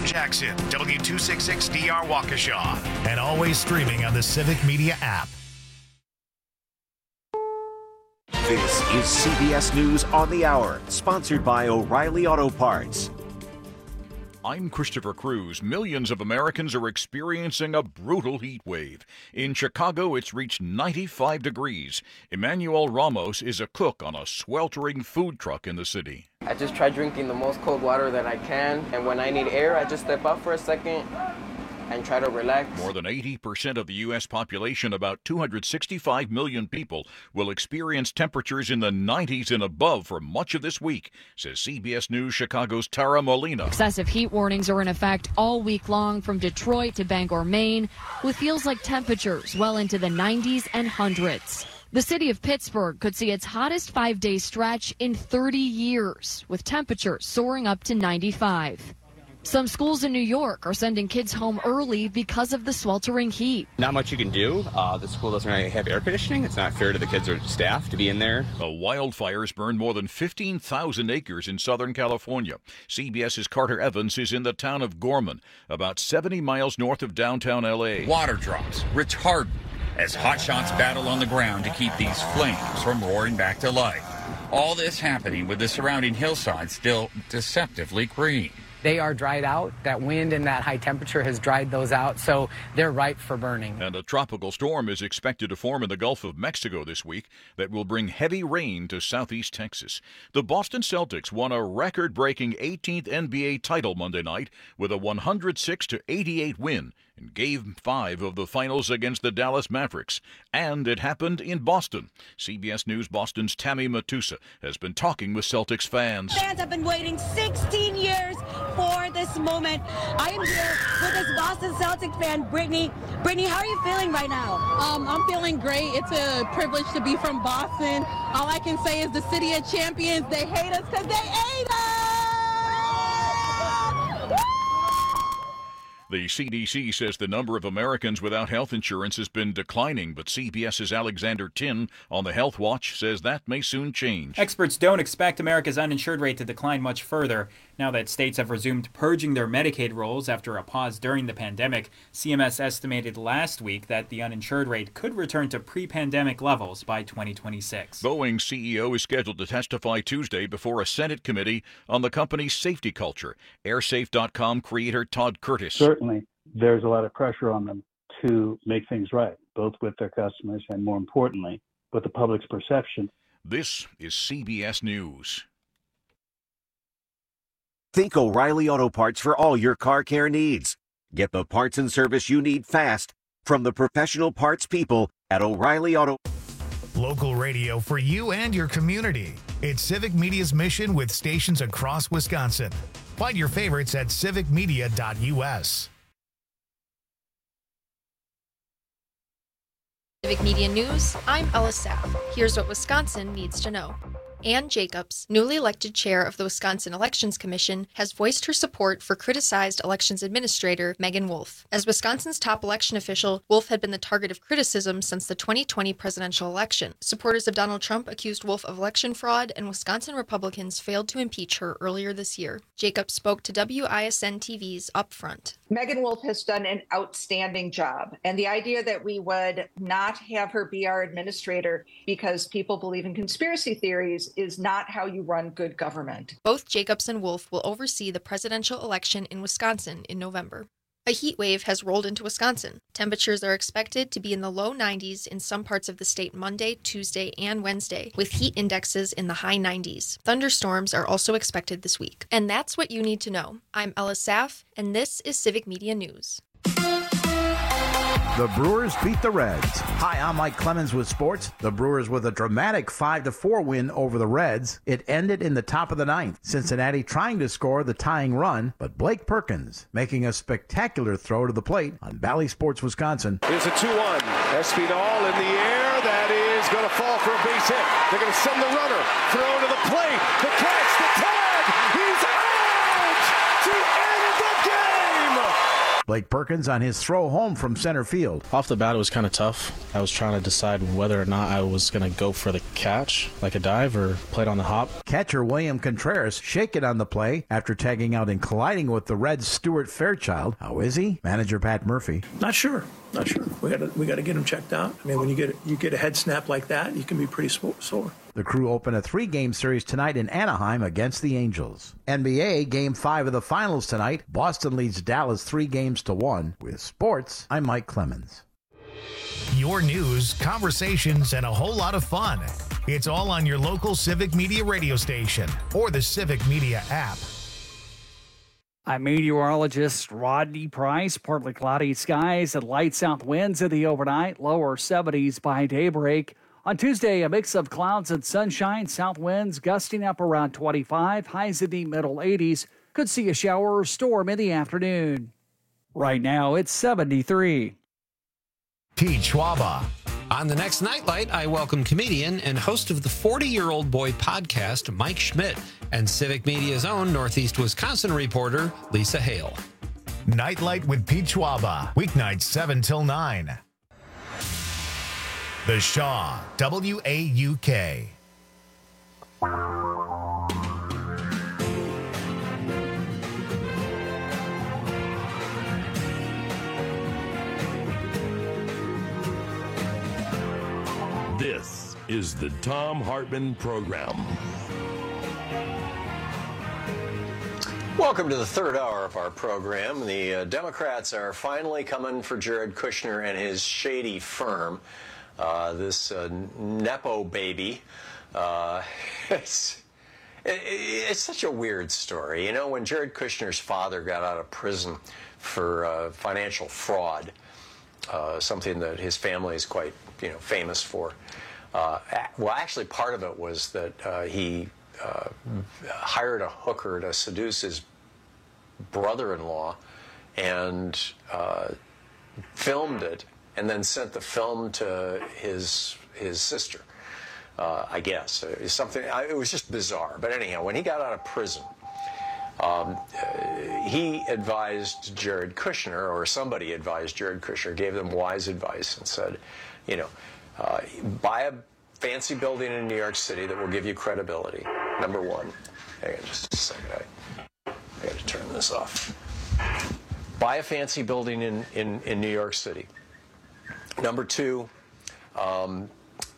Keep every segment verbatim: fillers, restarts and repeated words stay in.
Jackson, W two sixty-six D R Waukesha, and always streaming on the Civic Media app. This is C B S News on the Hour, sponsored by O'Reilly Auto Parts. I'm Christopher Cruz. Millions of Americans are experiencing a brutal heat wave. In Chicago, it's reached ninety-five degrees. Emmanuel Ramos is a cook on a sweltering food truck in the city. I just try drinking the most cold water that I can, and when I need air, I just step out for a second and try to relax. More than eighty percent of the U S population, about two hundred sixty-five million people, will experience temperatures in the nineties and above for much of this week, says C B S News Chicago's Tara Molina. Excessive heat warnings are in effect all week long from Detroit to Bangor, Maine, with feels like temperatures well into the nineties and hundreds. The city of Pittsburgh could see its hottest five-day stretch in thirty years, with temperatures soaring up to ninety-five. Some schools in New York are sending kids home early because of the sweltering heat. Not much you can do. Uh, the school doesn't really have air conditioning. It's not fair to the kids or staff to be in there. The wildfires burned more than fifteen thousand acres in Southern California. CBS's Carter Evans is in the town of Gorman, about seventy miles north of downtown L A. Water drops retardant as hotshots battle on the ground to keep these flames from roaring back to life. All this happening with the surrounding hillside still deceptively green. They are dried out. That wind and that high temperature has dried those out, so they're ripe for burning. And a tropical storm is expected to form in the Gulf of Mexico this week that will bring heavy rain to southeast Texas. The Boston Celtics won a record-breaking eighteenth N B A title Monday night with a one oh six to eighty-eight win in Game five of the finals against the Dallas Mavericks. And it happened in Boston. C B S News Boston's Tammy Matusa has been talking with Celtics fans. Fans have been waiting sixteen years for this moment. I am here with this Boston Celtics fan, Brittany. Brittany, how are you feeling right now? Um, I'm feeling great. It's a privilege to be from Boston. All I can say is the city of champions, they hate us because they ate us! The C D C says the number of Americans without health insurance has been declining, but CBS's Alexander Tin on the Health Watch says that may soon change. Experts don't expect America's uninsured rate to decline much further. Now that states have resumed purging their Medicaid rolls after a pause during the pandemic, C M S estimated last week that the uninsured rate could return to pre-pandemic levels by twenty twenty-six. Boeing's C E O is scheduled to testify Tuesday before a Senate committee on the company's safety culture. airsafe dot com creator Todd Curtis. Certainly, there's a lot of pressure on them to make things right, both with their customers and, more importantly, with the public's perception. This is C B S News. Think O'Reilly Auto Parts for all your car care needs. Get the parts and service you need fast from the professional parts people at O'Reilly Auto. Local radio for you and your community. It's Civic Media's mission with stations across Wisconsin. Find your favorites at civic media dot U S. Civic Media News, I'm Ella Saff. Here's what Wisconsin needs to know. Ann Jacobs, newly elected chair of the Wisconsin Elections Commission, has voiced her support for criticized elections administrator Megan Wolf. As Wisconsin's top election official, Wolf had been the target of criticism since the twenty twenty presidential election. Supporters of Donald Trump accused Wolf of election fraud, and Wisconsin Republicans failed to impeach her earlier this year. Jacobs spoke to W I S N T V's Upfront. Megan Wolf has done an outstanding job, and the idea that we would not have her be our administrator because people believe in conspiracy theories is not how you run good government. Both Jacobs and Wolf will oversee the presidential election in Wisconsin in November. A heat wave has rolled into Wisconsin. Temperatures are expected to be in the low nineties in some parts of the state Monday, Tuesday, and Wednesday, with heat indexes in the high nineties. Thunderstorms are also expected this week. And that's what you need to know. I'm Ella Saff, and this is Civic Media News. The Brewers beat the Reds. Hi, I'm Mike Clemens with sports. The Brewers with a dramatic five to four win over the Reds. It ended in the top of the ninth. Cincinnati trying to score the tying run, but Blake Perkins making a spectacular throw to the plate on Bally Sports Wisconsin. Here's a two one. Espinal in the air. That is going to fall for a base hit. They're going to send the runner. Throw to the plate. The catch. The tag. He's out to end the game. Blake Perkins on his throw home from center field. Off the bat, it was kind of tough. I was trying to decide whether or not I was going to go for the catch, like a dive, or play it on the hop. Catcher William Contreras shaken on the play after tagging out and colliding with the Reds' Stuart Fairchild. How is he? Manager Pat Murphy. Not sure. Not sure. We got to we got to get him checked out. I mean, when you get you get a head snap like that, you can be pretty sore. The Crew open a three-game series tonight in Anaheim against the Angels. N B A Game five of the Finals tonight. Boston leads Dallas three games to one. With sports, I'm Mike Clemens. Your news, conversations, and a whole lot of fun. It's all on your local Civic Media radio station or the Civic Media app. I'm meteorologist Rodney Price. Partly cloudy skies and light south winds in the overnight, lower seventies by daybreak. On Tuesday, a mix of clouds and sunshine, south winds gusting up around twenty-five, highs in the middle eighties. Could see a shower or storm in the afternoon. Right now, it's seventy-three. Pete Schwaba. On the next Nightlight, I welcome comedian and host of the forty-Year-Old Boy podcast, Mike Schmidt, and Civic Media's own Northeast Wisconsin reporter, Lisa Hale. Nightlight with Pete Schwaba, weeknights seven till nine. The Shaw, W A U K. This is the Thom Hartmann Program. Welcome to the third hour of our program. The uh, Democrats are finally coming for Jared Kushner and his shady firm. Uh, this uh, Nepo baby. Uh, it's, it, it's such a weird story. You know, when Jared Kushner's father got out of prison for uh, financial fraud, uh, something that his family is quite, you know, famous for. Uh, well, actually, part of it was that uh, he uh, hired a hooker to seduce his brother-in-law and uh, filmed it, and then sent the film to his his sister. Uh, I guess it was something. It was just bizarre. But anyhow, when he got out of prison, um, uh, he advised Jared Kushner, or somebody advised Jared Kushner, gave them wise advice and said, you know, uh, buy a fancy building in New York City that will give you credibility. Number one. Hang on just a second. I, I got to turn this off. Buy a fancy building in, in, in New York City. Number two, um,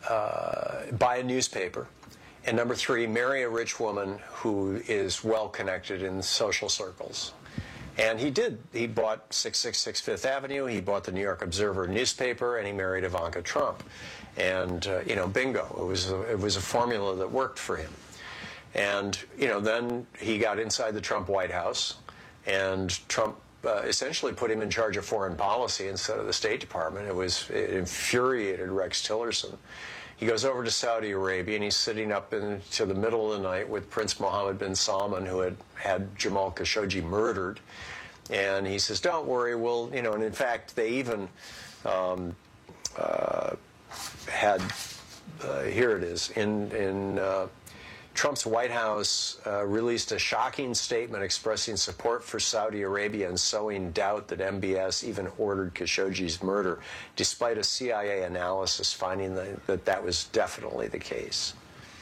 uh, buy a newspaper. And number three, marry a rich woman who is well connected in social circles. And he did. He bought six sixty-six Fifth Avenue, he bought the New York Observer newspaper, and he married Ivanka Trump. And, uh, you know, bingo, it was, a, it was a formula that worked for him. And, you know, then he got inside the Trump White House, and Trump uh, essentially put him in charge of foreign policy instead of the State Department. It was, it infuriated Rex Tillerson. He goes over to Saudi Arabia, and he's sitting up into the middle of the night with Prince Mohammed bin Salman, who had had Jamal Khashoggi murdered. And he says, don't worry, we'll, you know, and in fact, they even um, uh, had, uh, here it is, in, in uh, Trump's White House uh, released a shocking statement expressing support for Saudi Arabia and sowing doubt that M B S even ordered Khashoggi's murder, despite a C I A analysis finding that that, that was definitely the case.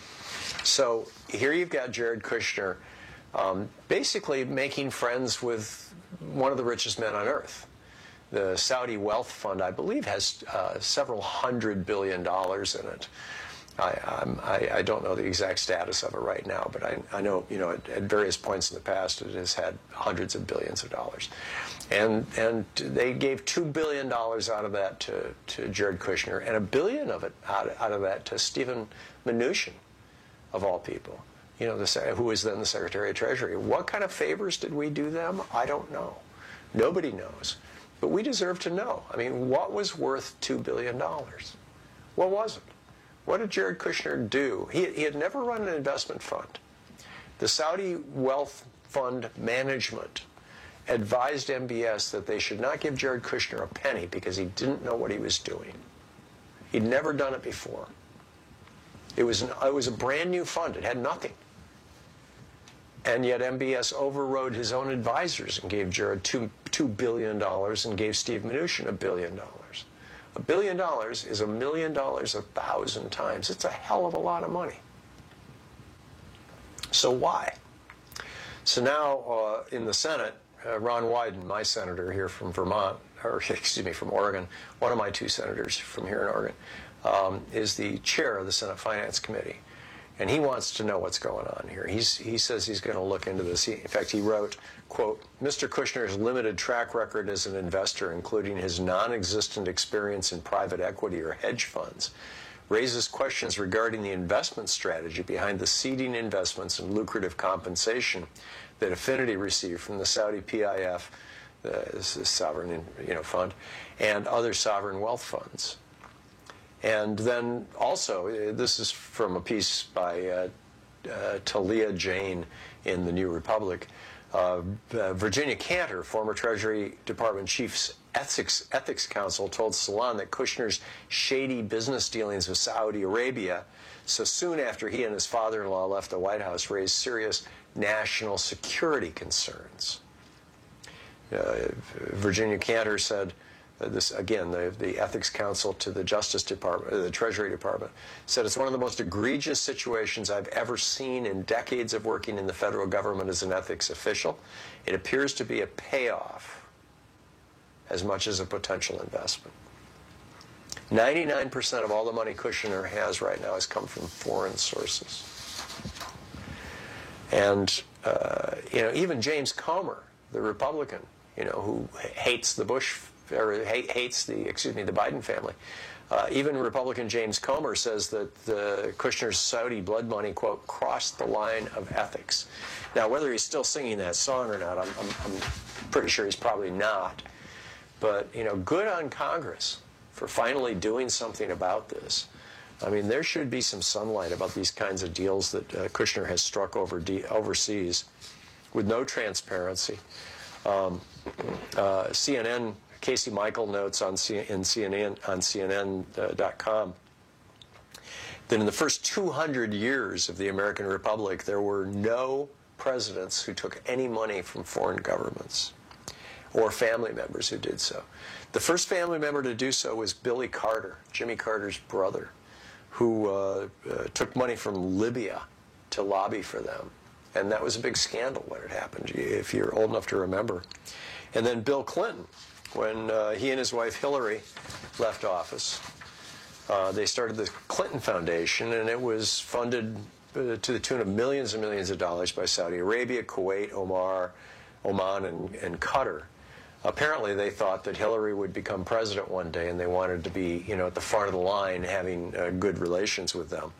So here you've got Jared Kushner um, basically making friends with one of the richest men on earth. The Saudi Wealth Fund, I believe, has uh, several hundred billion dollars in it. I, I'm, I, I don't know the exact status of it right now, but I, I know, you know, at, at various points in the past, it has had hundreds of billions of dollars. And and they gave two billion dollars out of that to, to Jared Kushner, and a billion of it out, out of that to Stephen Mnuchin, of all people, you know, the, who was then the Secretary of Treasury. What kind of favors did we do them? I don't know. Nobody knows. But we deserve to know. I mean, what was worth two billion dollars? What was it? What did Jared Kushner do? He, he had never run an investment fund. The Saudi Wealth Fund Management advised M B S that they should not give Jared Kushner a penny because he didn't know what he was doing. He'd never done it before. It was, an, it was a brand new fund. It had nothing. And yet M B S overrode his own advisors and gave Jared two, two billion dollars and gave Steve Mnuchin a billion dollars. A billion dollars is a million dollars a thousand times. It's a hell of a lot of money. So why? So now uh, in the Senate, uh, Ron Wyden, my senator here from Vermont, or excuse me, from Oregon, one of my two senators from here in Oregon, um, is the chair of the Senate Finance Committee. And he wants to know what's going on here. He's, he says he's going to look into this. He, in fact, he wrote, quote, Mister Kushner's limited track record as an investor, including his non-existent experience in private equity or hedge funds, raises questions regarding the investment strategy behind the seeding investments and lucrative compensation that Affinity received from the Saudi P I F, uh, this is sovereign you know, fund, and other sovereign wealth funds. And then also, uh, this is from a piece by uh, uh, Talia Jain in the New Republic. Uh, uh, Virginia Cantor, former Treasury Department Chief's ethics, ethics counsel, told Salon that Kushner's shady business dealings with Saudi Arabia, so soon after he and his father-in-law left the White House, raised serious national security concerns. Uh, Virginia Cantor said, Uh, this again, the, the ethics counsel to the Justice Department, uh, the Treasury Department, said it's one of the most egregious situations I've ever seen in decades of working in the federal government as an ethics official. It appears to be a payoff as much as a potential investment. ninety-nine percent of all the money Kushner has right now has come from foreign sources. And, uh, you know, even James Comer, the Republican, you know, who hates the Bush or hates the, excuse me, the Biden family. Uh, even Republican James Comer says that the Kushner's Saudi blood money, quote, crossed the line of ethics. Now, whether he's still singing that song or not, I'm, I'm, I'm pretty sure he's probably not. But, you know, good on Congress for finally doing something about this. I mean, there should be some sunlight about these kinds of deals that uh, Kushner has struck over de overseas with no transparency. Um, uh, C N N Casey Michael notes on C in C N N on C N N dot com that in the first two hundred years of the American Republic, there were no presidents who took any money from foreign governments or family members who did so. The first family member to do so was Billy Carter, Jimmy Carter's brother, who uh, uh, took money from Libya to lobby for them. And that was a big scandal when it happened, if you're old enough to remember. And then Bill Clinton, when uh, he and his wife Hillary left office, uh, they started the Clinton Foundation, and it was funded uh, to the tune of millions and millions of dollars by Saudi Arabia, Kuwait, Omar, Oman, and, and Qatar. Apparently, they thought that Hillary would become president one day, and they wanted to be, you know, at the front of the line, having uh, good relations with them.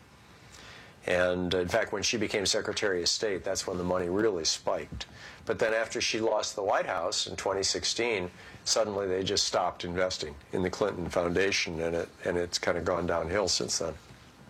And in fact, when she became Secretary of State, that's when the money really spiked. But then after she lost the White House in twenty sixteen, suddenly they just stopped investing in the Clinton Foundation, and, it, and it's kind of gone downhill since then.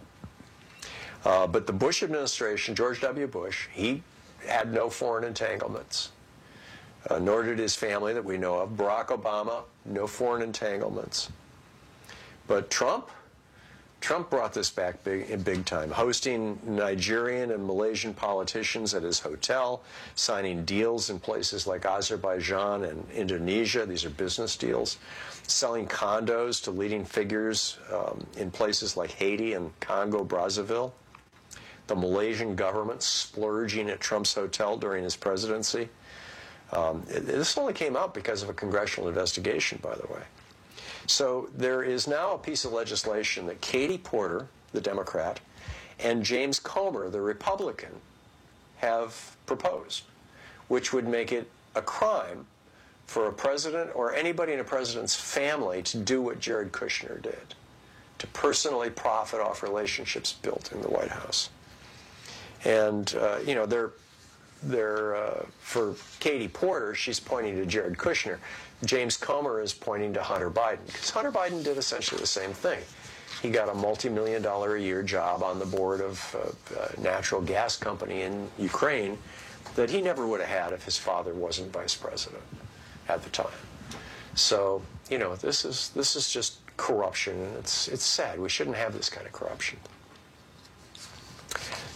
Uh, but the Bush administration, George W. Bush, he had no foreign entanglements, uh, nor did his family that we know of. Barack Obama, no foreign entanglements. But Trump, Trump brought this back big, in big time, hosting Nigerian and Malaysian politicians at his hotel, signing deals in places like Azerbaijan and Indonesia. These are business deals. Selling condos to leading figures um, in places like Haiti and Congo, Brazzaville. The Malaysian government splurging at Trump's hotel during his presidency. Um, it, this only came out because of a congressional investigation, by the way. So there is now a piece of legislation that Katie Porter, the Democrat, and James Comer, the Republican, have proposed, which would make it a crime for a president or anybody in a president's family to do what Jared Kushner did, to personally profit off relationships built in the White House. And, uh, you know, they're, they're uh, for Katie Porter, she's pointing to Jared Kushner. James Comer is pointing to Hunter Biden, because Hunter Biden did essentially the same thing. He got a multi-million dollar a year job on the board of uh, a natural gas company in Ukraine that he never would have had if his father wasn't vice president at the time. So, you know, this is this is just corruption, and it's it's sad. We shouldn't have this kind of corruption.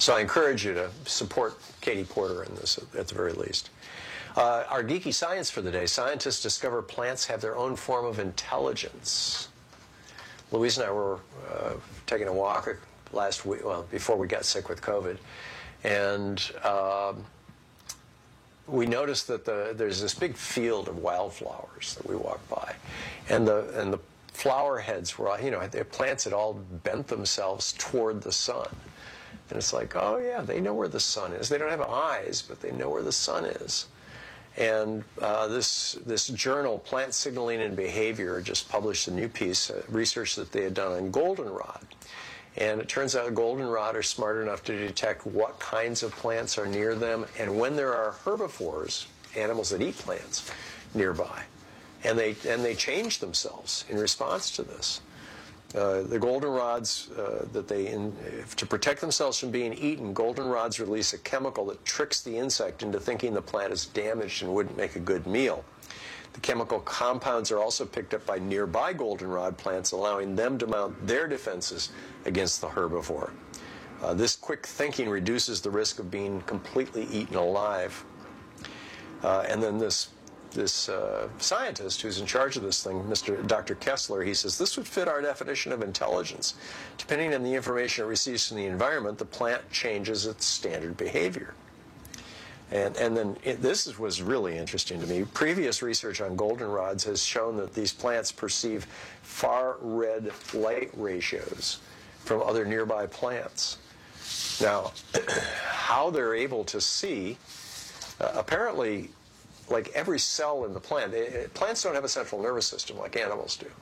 So I encourage you to support Katie Porter in this at the very least. Uh, our geeky science for the day. Scientists discover plants have their own form of intelligence. Louise and I were uh, taking a walk last week, well, before we got sick with COVID, and uh, we noticed that the, there's this big field of wildflowers that we walked by, and the and the flower heads were, you know, the plants had all bent themselves toward the sun. And it's like, oh yeah, they know where the sun is. They don't have eyes, but they know where the sun is. And uh, this this journal, Plant Signaling and Behavior, just published a new piece, uh, research that they had done on goldenrod. And it turns out goldenrod are smart enough to detect what kinds of plants are near them and when there are herbivores, animals that eat plants, nearby. And they, and they change themselves in response to this. Uh, the goldenrods, uh, that they, in, to protect themselves from being eaten, goldenrods release a chemical that tricks the insect into thinking the plant is damaged and wouldn't make a good meal. The chemical compounds are also picked up by nearby goldenrod plants, allowing them to mount their defenses against the herbivore. Uh, this quick thinking reduces the risk of being completely eaten alive. Uh, and then this This uh, scientist who's in charge of this thing, Mister Doctor Kessler, he says, this would fit our definition of intelligence. Depending on the information it receives from the environment, the plant changes its standard behavior. And, and then it, this is, was really interesting to me. Previous research on goldenrods has shown that these plants perceive far red light ratios from other nearby plants. Now, how they're able to see, uh, apparently, like every cell in the plant, it, plants don't have a central nervous system like animals do.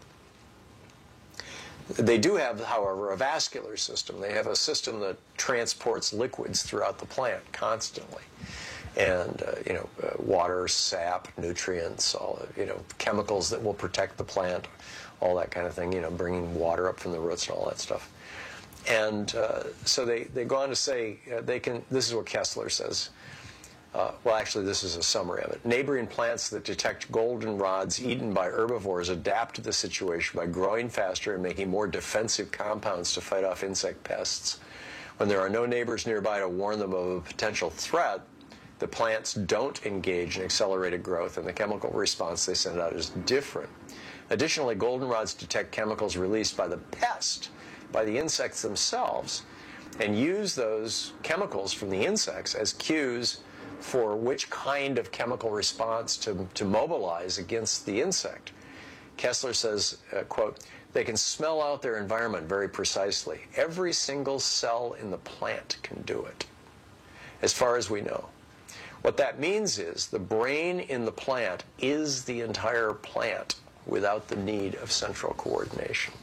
They do have, however, a vascular system. They have a system that transports liquids throughout the plant constantly. And, uh, you know, uh, water, sap, nutrients, all, you know, chemicals that will protect the plant, all that kind of thing, you know, bringing water up from the roots and all that stuff. And uh, so they, they go on to say, uh, they can, this is what Kessler says, Uh, well, actually, this is a summary of it. Neighboring plants that detect goldenrods eaten by herbivores adapt to the situation by growing faster and making more defensive compounds to fight off insect pests. When there are no neighbors nearby to warn them of a potential threat, the plants don't engage in accelerated growth, and the chemical response they send out is different. Additionally, goldenrods detect chemicals released by the pest, by the insects themselves, and use those chemicals from the insects as cues for which kind of chemical response to, to mobilize against the insect. Kessler says, uh, quote, they can smell out their environment very precisely. Every single cell in the plant can do it, as far as we know. What that means is the brain in the plant is the entire plant without the need of central coordination.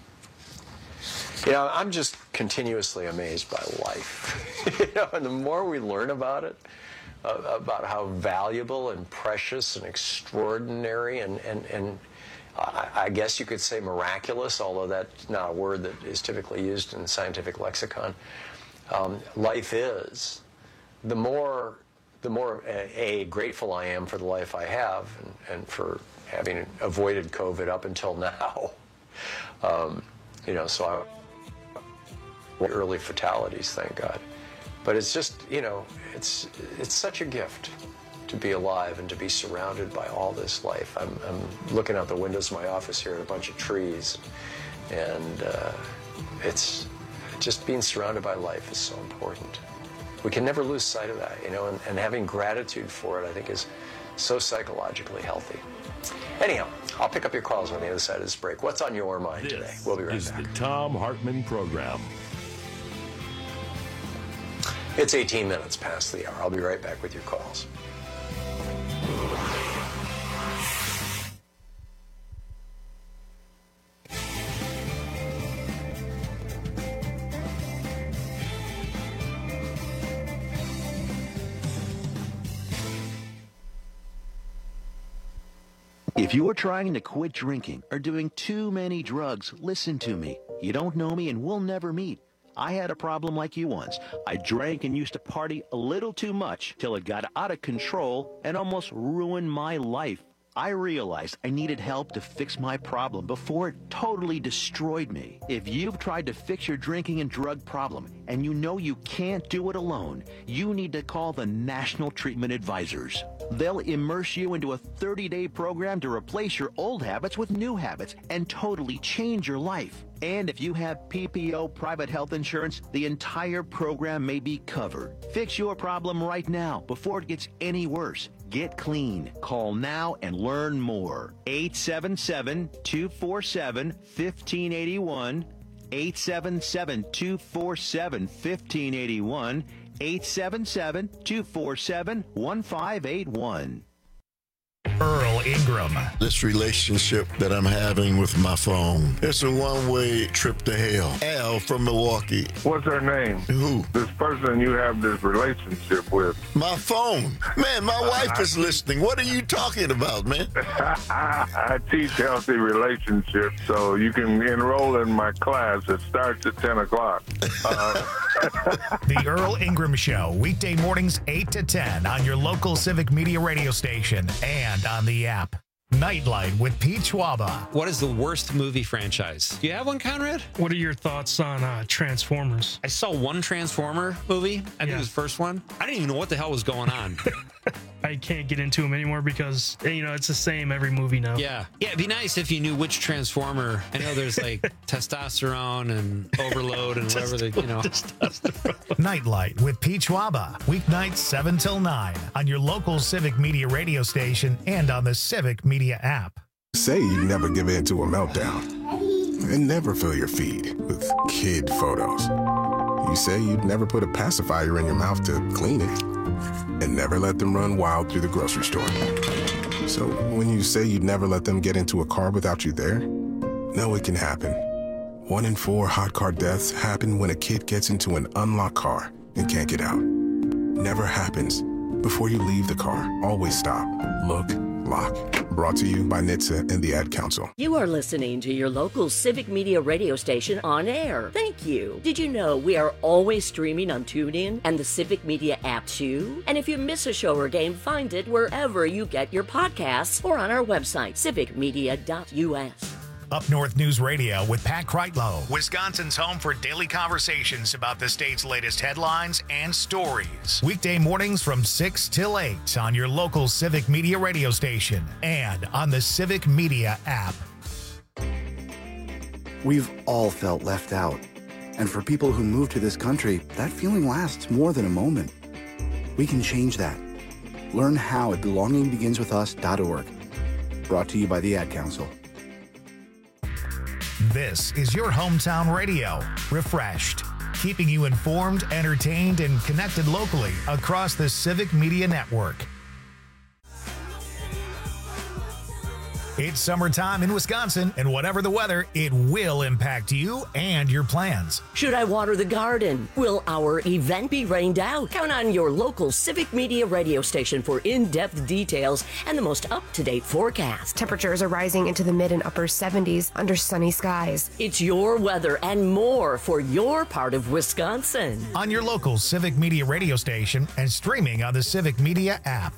You know, I'm just continuously amazed by life. You know, and the more we learn about it, Uh, about how valuable and precious and extraordinary and, and, and I, I guess you could say miraculous, although that's not a word that is typically used in the scientific lexicon, um, life is, the more, the more a, a, grateful I am for the life I have and, and for having avoided COVID up until now. Um, you know, so I, early fatalities, thank God. But it's just, you know, it's it's such a gift to be alive and to be surrounded by all this life. I'm, I'm looking out the windows of my office here at a bunch of trees, and uh, it's just being surrounded by life is so important. We can never lose sight of that, you know, and, and having gratitude for it, I think, is so psychologically healthy. Anyhow, I'll pick up your calls on the other side of this break. What's on your mind this today? We'll be right is back. The Thom Hartmann Program. It's eighteen minutes past the hour. I'll be right back with your calls. If you are trying to quit drinking or doing too many drugs, listen to me. You don't know me and we'll never meet. I had a problem like you once. I drank and used to party a little too much till it got out of control and almost ruined my life. I realized I needed help to fix my problem before it totally destroyed me. If you've tried to fix your drinking and drug problem and you know you can't do it alone, you need to call the National Treatment Advisors. They'll immerse you into a thirty-day program to replace your old habits with new habits and totally change your life. And if you have P P O private health insurance, the entire program may be covered. Fix your problem right now before it gets any worse. Get clean. Call now and learn more. eight seven seven, two four seven, one five eight one. eight seven seven, two four seven, one five eight one. eight seven seven, two four seven, one five eight one. Earl Ingram. This relationship that I'm having with my phone, it's a one-way trip to hell. Al from Milwaukee. What's her name? Who? This person you have this relationship with. My phone. Man, my wife is listening. What are you talking about, man? I teach healthy relationships, so you can enroll in my class. It starts at ten o'clock. Uh, The Earl Ingram Show, weekday mornings eight to ten on your local Civic Media radio station and on the app. Nightlight with Pete Schwaba. What is the worst movie franchise? Do you have one, Conrad? What are your thoughts on uh, Transformers? I saw one Transformer movie. I think Yeah. it was the first one. I didn't even know what the hell was going on. I can't get into them anymore because, you know, it's the same every movie now. Yeah. Yeah, it'd be nice if you knew which Transformer. I know there's like testosterone and overload and whatever they, you know. Nightlight with Pete Schwaba. Weeknights seven till nine on your local Civic Media radio station and on the Civic Media app. Say you never give in to a meltdown and never fill your feed with kid photos. You say you'd never put a pacifier in your mouth to clean it and never let them run wild through the grocery store. So when you say you'd never let them get into a car without you there, know it can happen. One in four hot car deaths happen when a kid gets into an unlocked car and can't get out. Never happens. Before you leave the car, always stop, look, lock. Brought to you by N H T S A and the Ad Council. You are listening to your local Civic Media radio station on air. Thank you. Did you know we are always streaming on TuneIn and the Civic Media app too? And if you miss a show or game, find it wherever you get your podcasts or on our website, civic media dot U S. Up North News Radio with Pat Kreitlow, Wisconsin's home for daily conversations about the state's latest headlines and stories. Weekday mornings from six till eight on your local Civic Media radio station and on the Civic Media app. We've all felt left out. And for people who move to this country, that feeling lasts more than a moment. We can change that. Learn how at belonging begins with us dot org. Brought to you by the Ad Council. This is your hometown radio, refreshed, keeping you informed, entertained, and connected locally across the Civic Media Network. It's summertime in Wisconsin, and whatever the weather, it will impact you and your plans. Should I water the garden? Will our event be rained out? Count on your local Civic Media radio station for in-depth details and the most up-to-date forecast. Temperatures are rising into the mid and upper seventies under sunny skies. It's your weather and more for your part of Wisconsin. On your local Civic Media radio station and streaming on the Civic Media app.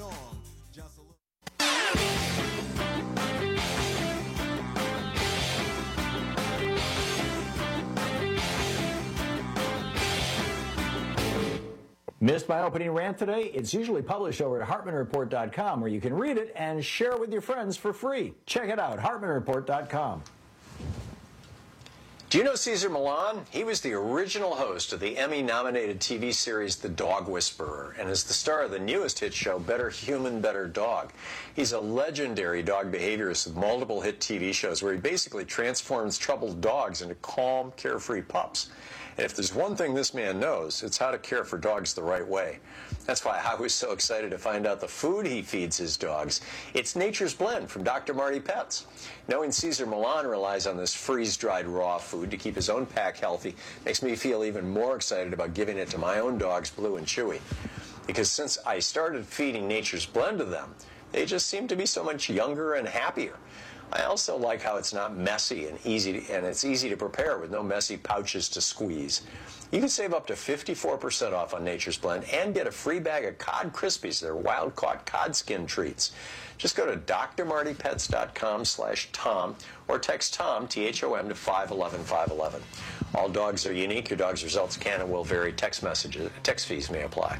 Missed my opening rant today? It's usually published over at Hartman Report dot com where you can read it and share it with your friends for free. Check it out, Hartman Report dot com. Do you know Cesar Millan? He was the original host of the Emmy-nominated T V series The Dog Whisperer and is the star of the newest hit show Better Human, Better Dog. He's a legendary dog behaviorist with multiple hit T V shows where he basically transforms troubled dogs into calm, carefree pups. And if there's one thing this man knows, it's how to care for dogs the right way. That's why I was so excited to find out the food he feeds his dogs. It's Nature's Blend from Doctor Marty Pets. Knowing Cesar Millan relies on this freeze-dried raw food to keep his own pack healthy makes me feel even more excited about giving it to my own dogs, Blue and Chewy. Because since I started feeding Nature's Blend to them, they just seem to be so much younger and happier. I also like how it's not messy and easy, to, and it's easy to prepare with no messy pouches to squeeze. You can save up to fifty-four percent off on Nature's Blend and get a free bag of Cod Krispies. They're wild-caught cod skin treats. Just go to d r marty pets dot com slash Tom or text Tom, T H O M, to five one one five one one. All dogs are unique. Your dog's results can and will vary. Text messages, text fees may apply.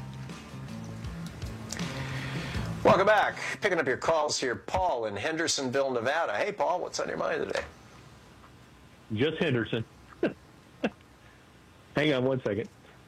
Welcome back. Picking up your calls here. Paul in Hendersonville, Nevada. Hey, Paul, what's on your mind today? Just Henderson. Hang on one second.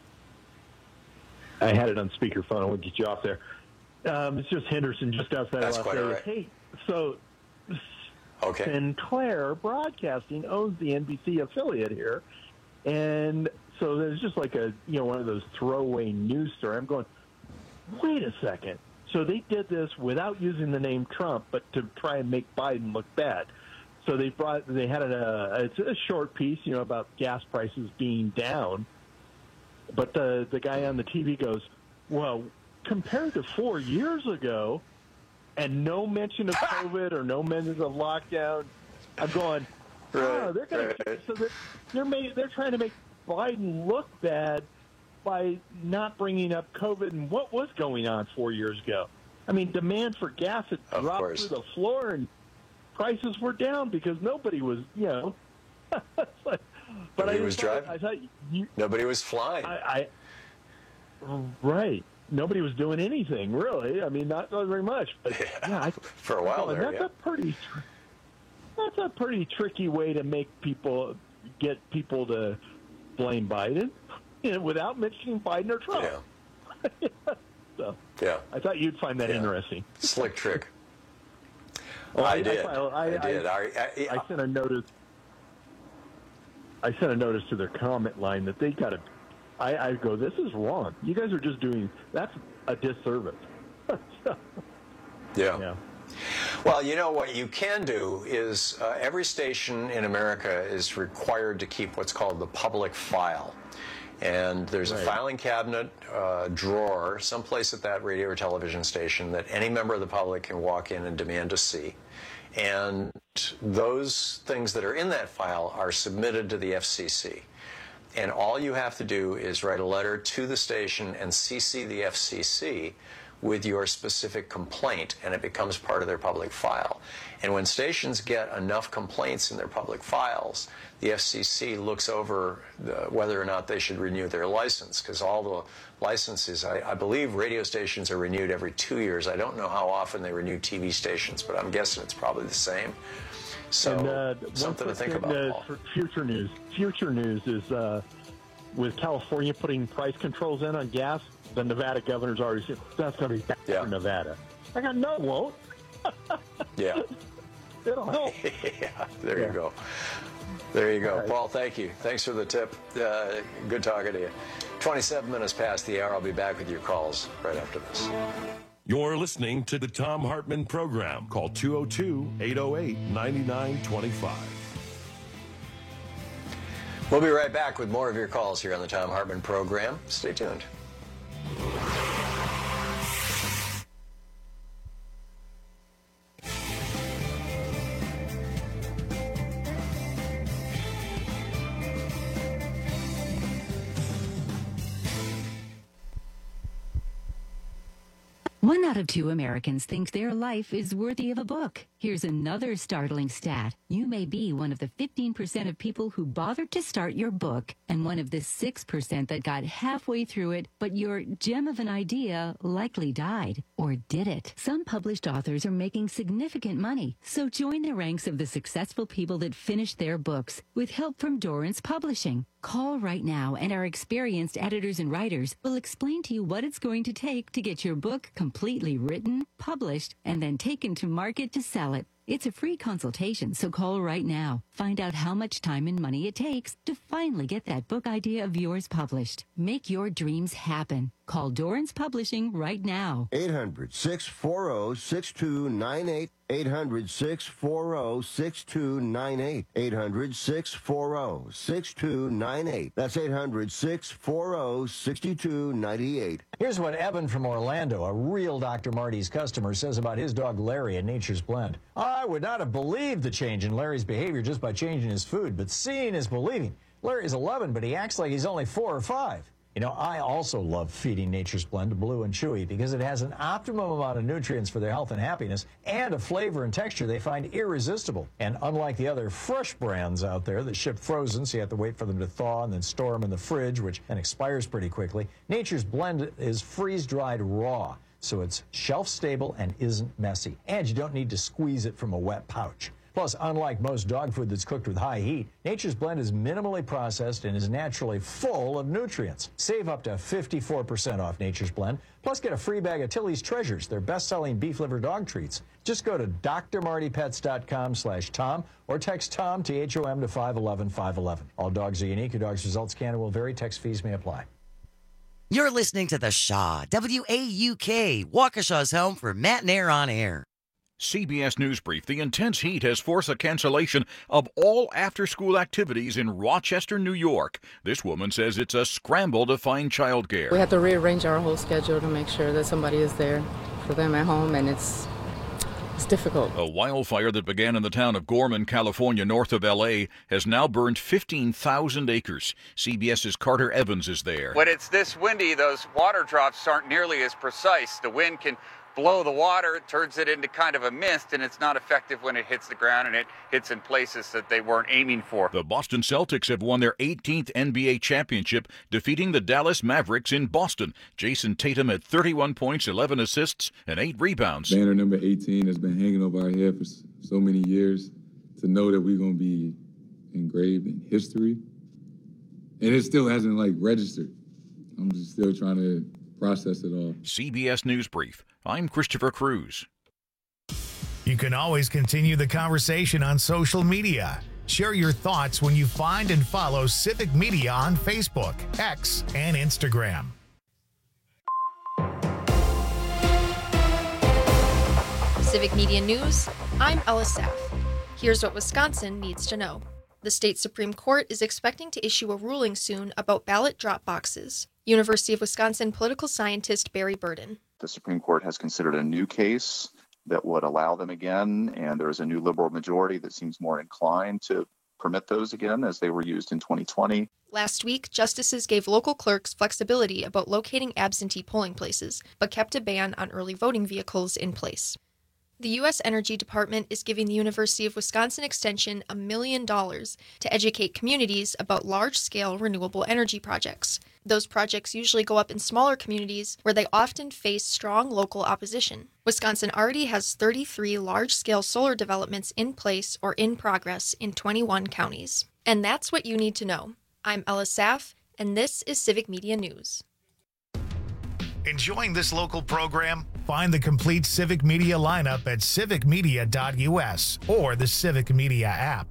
I had it on speakerphone. I want to get you off there. Um, it's just Henderson, just outside That's of Las quite Vegas. right. Hey, so okay. Sinclair Broadcasting owns the N B C affiliate here, and so there's just like a you know one of those throwaway news story. I'm going, wait a second. So they did this without using the name Trump, but to try and make Biden look bad. So they brought, they had a, it's a short piece, you know, about gas prices being down. But the the guy on the T V goes, well, compared to four years ago, and no mention of COVID or no mention of lockdown, I'm going, oh, Right, they're going right. to, so they're they're, made, they're trying to make Biden look bad by not bringing up COVID and what was going on four years ago. I mean, demand for gas had Of dropped course. through the floor, and prices were down because nobody was, you know. It's like, but Nobody I was thought, driving. I thought you, Nobody was flying. I, I, right. Nobody was doing anything really. I mean, not, not very much. But yeah, I, For a while well, there, that's yeah. a pretty. That's a pretty tricky way to make people get people to blame Biden, you know, without mentioning Biden or Trump. Yeah. So Yeah. I thought you'd find that Yeah. interesting. Slick trick. Well, I did. I, I, I did. I, I- I- I sent a notice. I sent a notice to their comment line that they got to. I, I go, this is wrong. You guys are just doing. That's a disservice. So, Yeah. yeah. Well, you know what you can do is uh, every station in America is required to keep what's called the public file. And there's a Right. filing cabinet uh, drawer someplace at that radio or television station that any member of the public can walk in and demand to see. And those things that are in that file are submitted to the F C C. And all you have to do is write a letter to the station and C C the F C C with your specific complaint, and it becomes part of their public file. And when stations get enough complaints in their public files, the F C C looks over the, whether or not they should renew their license, because all the licenses, I, I believe radio stations are renewed every two years. I don't know how often they renew T V stations, but I'm guessing it's probably the same. So and, uh, something one to think quick about, thing, uh, Paul. for future news. Future news is uh, with California putting price controls in on gas, the Nevada governor's already said that's going to be bad Yeah. for Nevada. I got no, it won't. Yeah. It'll help. Yeah, there Yeah. you go. There you go. All right. Paul, thank you. Thanks for the tip. Uh, good talking to you. twenty-seven minutes past the hour. I'll be back with your calls right after this. You're listening to the Tom Hartman Program. Call two oh two, eight oh eight, nine nine two five. We'll be right back with more of your calls here on the Tom Hartman Program. Stay tuned. One out of two Americans think their life is worthy of a book. Here's another startling stat. You may be one of the fifteen percent of people who bothered to start your book and one of the six percent that got halfway through it, but your gem of an idea likely died. Or did it? Some published authors are making significant money, so join the ranks of the successful people that finished their books with help from Dorrance Publishing. Call right now and our experienced editors and writers will explain to you what it's going to take to get your book completely written, published, and then taken to market to sell it. It's a free consultation, so call right now. Find out how much time and money it takes to finally get that book idea of yours published. Make your dreams happen. Call Dorrance Publishing right now. eight hundred, six four zero, six two nine eight. eight hundred, six four zero, six two nine eight. eight hundred, six four zero, six two nine eight. That's eight hundred, six four zero, six two nine eight. Here's what Evan from Orlando, a real Doctor Marty's customer, says about his dog Larry at Nature's Blend. Ah, I would not have believed the change in Larry's behavior just by changing his food, but seeing is believing. Larry's eleven, but he acts like he's only four or five. You know, I also love feeding Nature's Blend to Blue and Chewy because it has an optimum amount of nutrients for their health and happiness and a flavor and texture they find irresistible. And unlike the other fresh brands out there that ship frozen, so you have to wait for them to thaw and then store them in the fridge, which then expires pretty quickly, Nature's Blend is freeze-dried raw, so it's shelf-stable and isn't messy. And you don't need to squeeze it from a wet pouch. Plus, unlike most dog food that's cooked with high heat, Nature's Blend is minimally processed and is naturally full of nutrients. Save up to fifty-four percent off Nature's Blend, plus get a free bag of Tilly's Treasures, their best-selling beef liver dog treats. Just go to d r marty pets dot com slash Tom or text Tom, T H O M, to five one one five one one. All dogs are unique. Your dog's results can and will vary. Text fees may apply. You're listening to The Shaw, W A U K, Waukesha's home for Matt and Air on Air. C B S News Brief. The intense heat has forced a cancellation of all after-school activities in Rochester, New York. This woman says it's a scramble to find childcare. We have to rearrange our whole schedule to make sure that somebody is there for them at home, and it's it's difficult. A wildfire that began in the town of Gorman, California, north of L A, has now burned fifteen thousand acres. CBS's Carter Evans is there. When it's this windy, those water drops aren't nearly as precise. The wind can blow the water, it turns it into kind of a mist, and it's not effective when it hits the ground, and it hits in places that they weren't aiming for. The Boston Celtics have won their eighteenth N B A championship, defeating the Dallas Mavericks in Boston. Jason Tatum had thirty-one points, eleven assists, and eight rebounds. Banner number eighteen has been hanging over our head for so many years. To know that we're going to be engraved in history, and it still hasn't, like, registered. I'm just still trying to process it all. C B S News Brief. I'm Christopher Cruz. You can always continue the conversation on social media. Share your thoughts when you find and follow Civic Media on Facebook, X, and Instagram. Civic Media News, I'm Ella Saff. Here's what Wisconsin needs to know. The state Supreme Court is expecting to issue a ruling soon about ballot drop boxes. University of Wisconsin political scientist Barry Burden. The Supreme Court has considered a new case that would allow them again, and there is a new liberal majority that seems more inclined to permit those again as they were used in twenty twenty. Last week, justices gave local clerks flexibility about locating absentee polling places, but kept a ban on early voting vehicles in place. The U S Energy Department is giving the University of Wisconsin Extension a million dollars to educate communities about large-scale renewable energy projects. Those projects usually go up in smaller communities where they often face strong local opposition. Wisconsin already has thirty-three large-scale solar developments in place or in progress in twenty-one counties. And that's what you need to know. I'm Ella Saff, and this is Civic Media News. Enjoying this local program? Find the complete Civic Media lineup at civic media dot U S or the Civic Media app.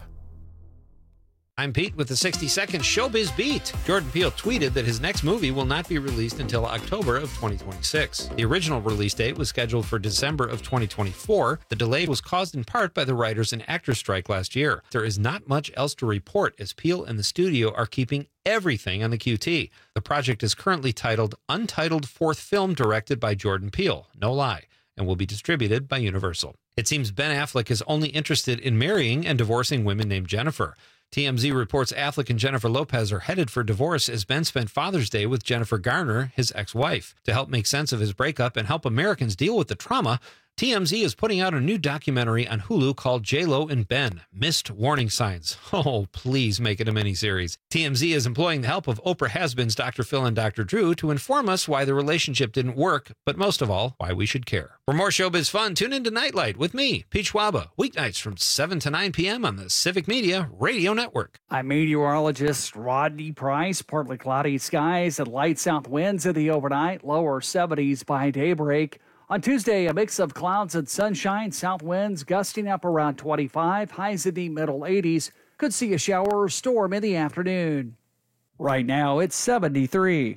I'm Pete with the sixty second Showbiz Beat. Jordan Peele tweeted that his next movie will not be released until October of twenty twenty-six. The original release date was scheduled for December of twenty twenty-four. The delay was caused in part by the writers and actors strike last year. There is not much else to report as Peele and the studio are keeping everything on the Q T. The project is currently titled Untitled Fourth Film, directed by Jordan Peele, no lie, and will be distributed by Universal. It seems Ben Affleck is only interested in marrying and divorcing women named Jennifer. T M Z reports Affleck and Jennifer Lopez are headed for divorce as Ben spent Father's Day with Jennifer Garner, his ex-wife. To help make sense of his breakup and help Americans deal with the trauma, T M Z is putting out a new documentary on Hulu called J-Lo and Ben, Missed Warning Signs. Oh, please make it a miniseries. T M Z is employing the help of Oprah has-beens Doctor Phil and Doctor Drew to inform us why the relationship didn't work, but most of all, why we should care. For more showbiz fun, tune into Nightlight with me, Pete Schwaba, weeknights from seven to nine p.m. on the Civic Media Radio Network. I'm meteorologist Rodney Price. Partly cloudy skies and light south winds in the overnight, lower seventies by daybreak. On Tuesday, a mix of clouds and sunshine, south winds gusting up around twenty-five, highs in the middle eighties. Could see a shower or storm in the afternoon. Right now, it's seventy-three.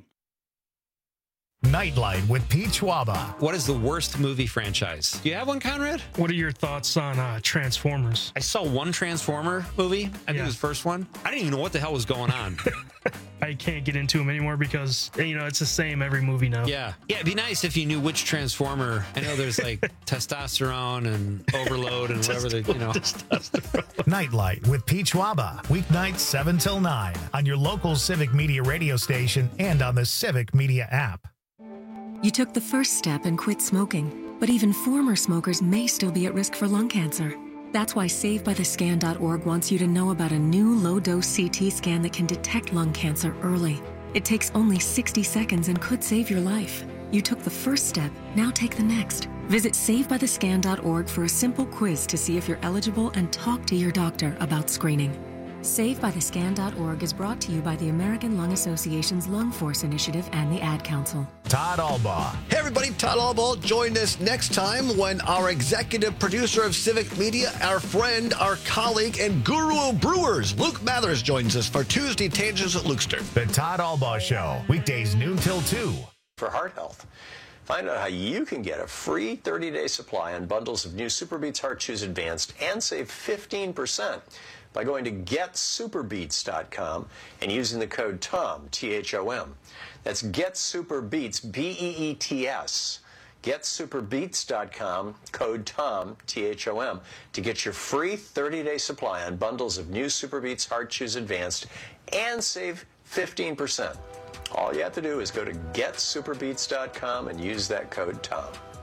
Nightlight with Pete Schwaba. What is the worst movie franchise? Do you have one, Conrad? What are your thoughts on uh, Transformers? I saw one Transformer movie. I think yeah. it was the first one. I didn't even know what the hell was going on. I can't get into them anymore because, you know, it's the same every movie now. Yeah. Yeah, it'd be nice if you knew which Transformer. I know there's like testosterone and overload and whatever, the, you know. Nightlight with Peach Waba. Weeknights seven till nine on your local Civic Media radio station and on the Civic Media app. You took the first step and quit smoking, but even former smokers may still be at risk for lung cancer. That's why Save By The Scan dot org wants you to know about a new low-dose C T scan that can detect lung cancer early. It takes only sixty seconds and could save your life. You took the first step, now take the next. Visit Save By The Scan dot org for a simple quiz to see if you're eligible and talk to your doctor about screening. Save By The Scan dot org is brought to you by the American Lung Association's Lung Force Initiative and the Ad Council. Todd Albaugh. Hey everybody, Todd Albaugh. Join us next time when our executive producer of Civic Media, our friend, our colleague, and guru of brewers, Luke Mathers, joins us for Tuesday Tangents at Lukester. The Todd Albaugh Show, weekdays noon till two. For heart health. Find out how you can get a free thirty-day supply on bundles of new Superbeats Heart Chews Advanced and save fifteen percent by going to get superbeats dot com and using the code TOM, T H O M. That's GetSuperBeats, B E E T S. get superbeats dot com, code TOM, T H O M, to get your free thirty-day supply on bundles of new Superbeats Heart Chews Advanced and save fifteen percent. All you have to do is go to get superbeats dot com and use that code TOM.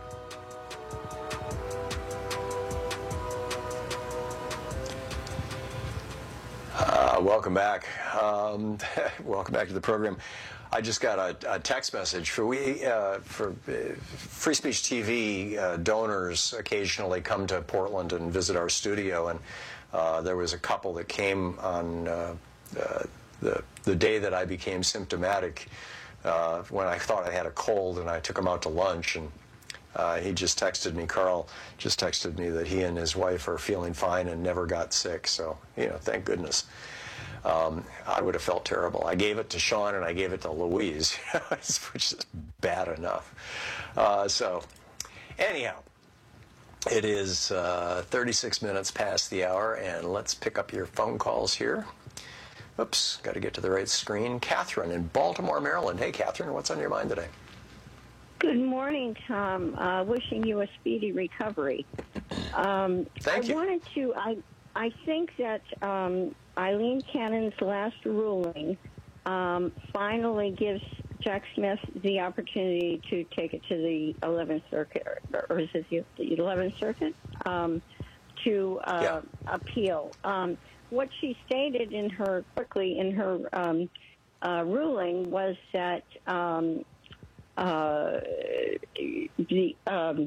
Uh, welcome back. Um, welcome back to the program. I just got a, a text message for we uh, for uh, Free Speech T V uh, donors occasionally come to Portland and visit our studio, and uh, there was a couple that came on uh, uh, the the day that I became symptomatic uh, when I thought I had a cold, and I took him out to lunch, and uh, he just texted me, Carl just texted me that he and his wife are feeling fine and never got sick. So, you know, thank goodness. Um, I would have felt terrible. I gave it to Sean and I gave it to Louise, which is bad enough. Uh, so, anyhow, it is uh, thirty-six minutes past the hour, and let's pick up your phone calls here. Oops, got to get to the right screen. Catherine in Baltimore, Maryland. Hey, Catherine, what's on your mind today? Good morning, Tom. Uh, wishing you a speedy recovery. Um, Thank I you. wanted to, I, I think that um, Eileen Cannon's last ruling um, finally gives Jack Smith the opportunity to take it to the eleventh Circuit, or, or is it the, the eleventh Circuit, um, to uh, Yeah. appeal. Um, what she stated in her, quickly in her um, uh, ruling was that um, uh, the um,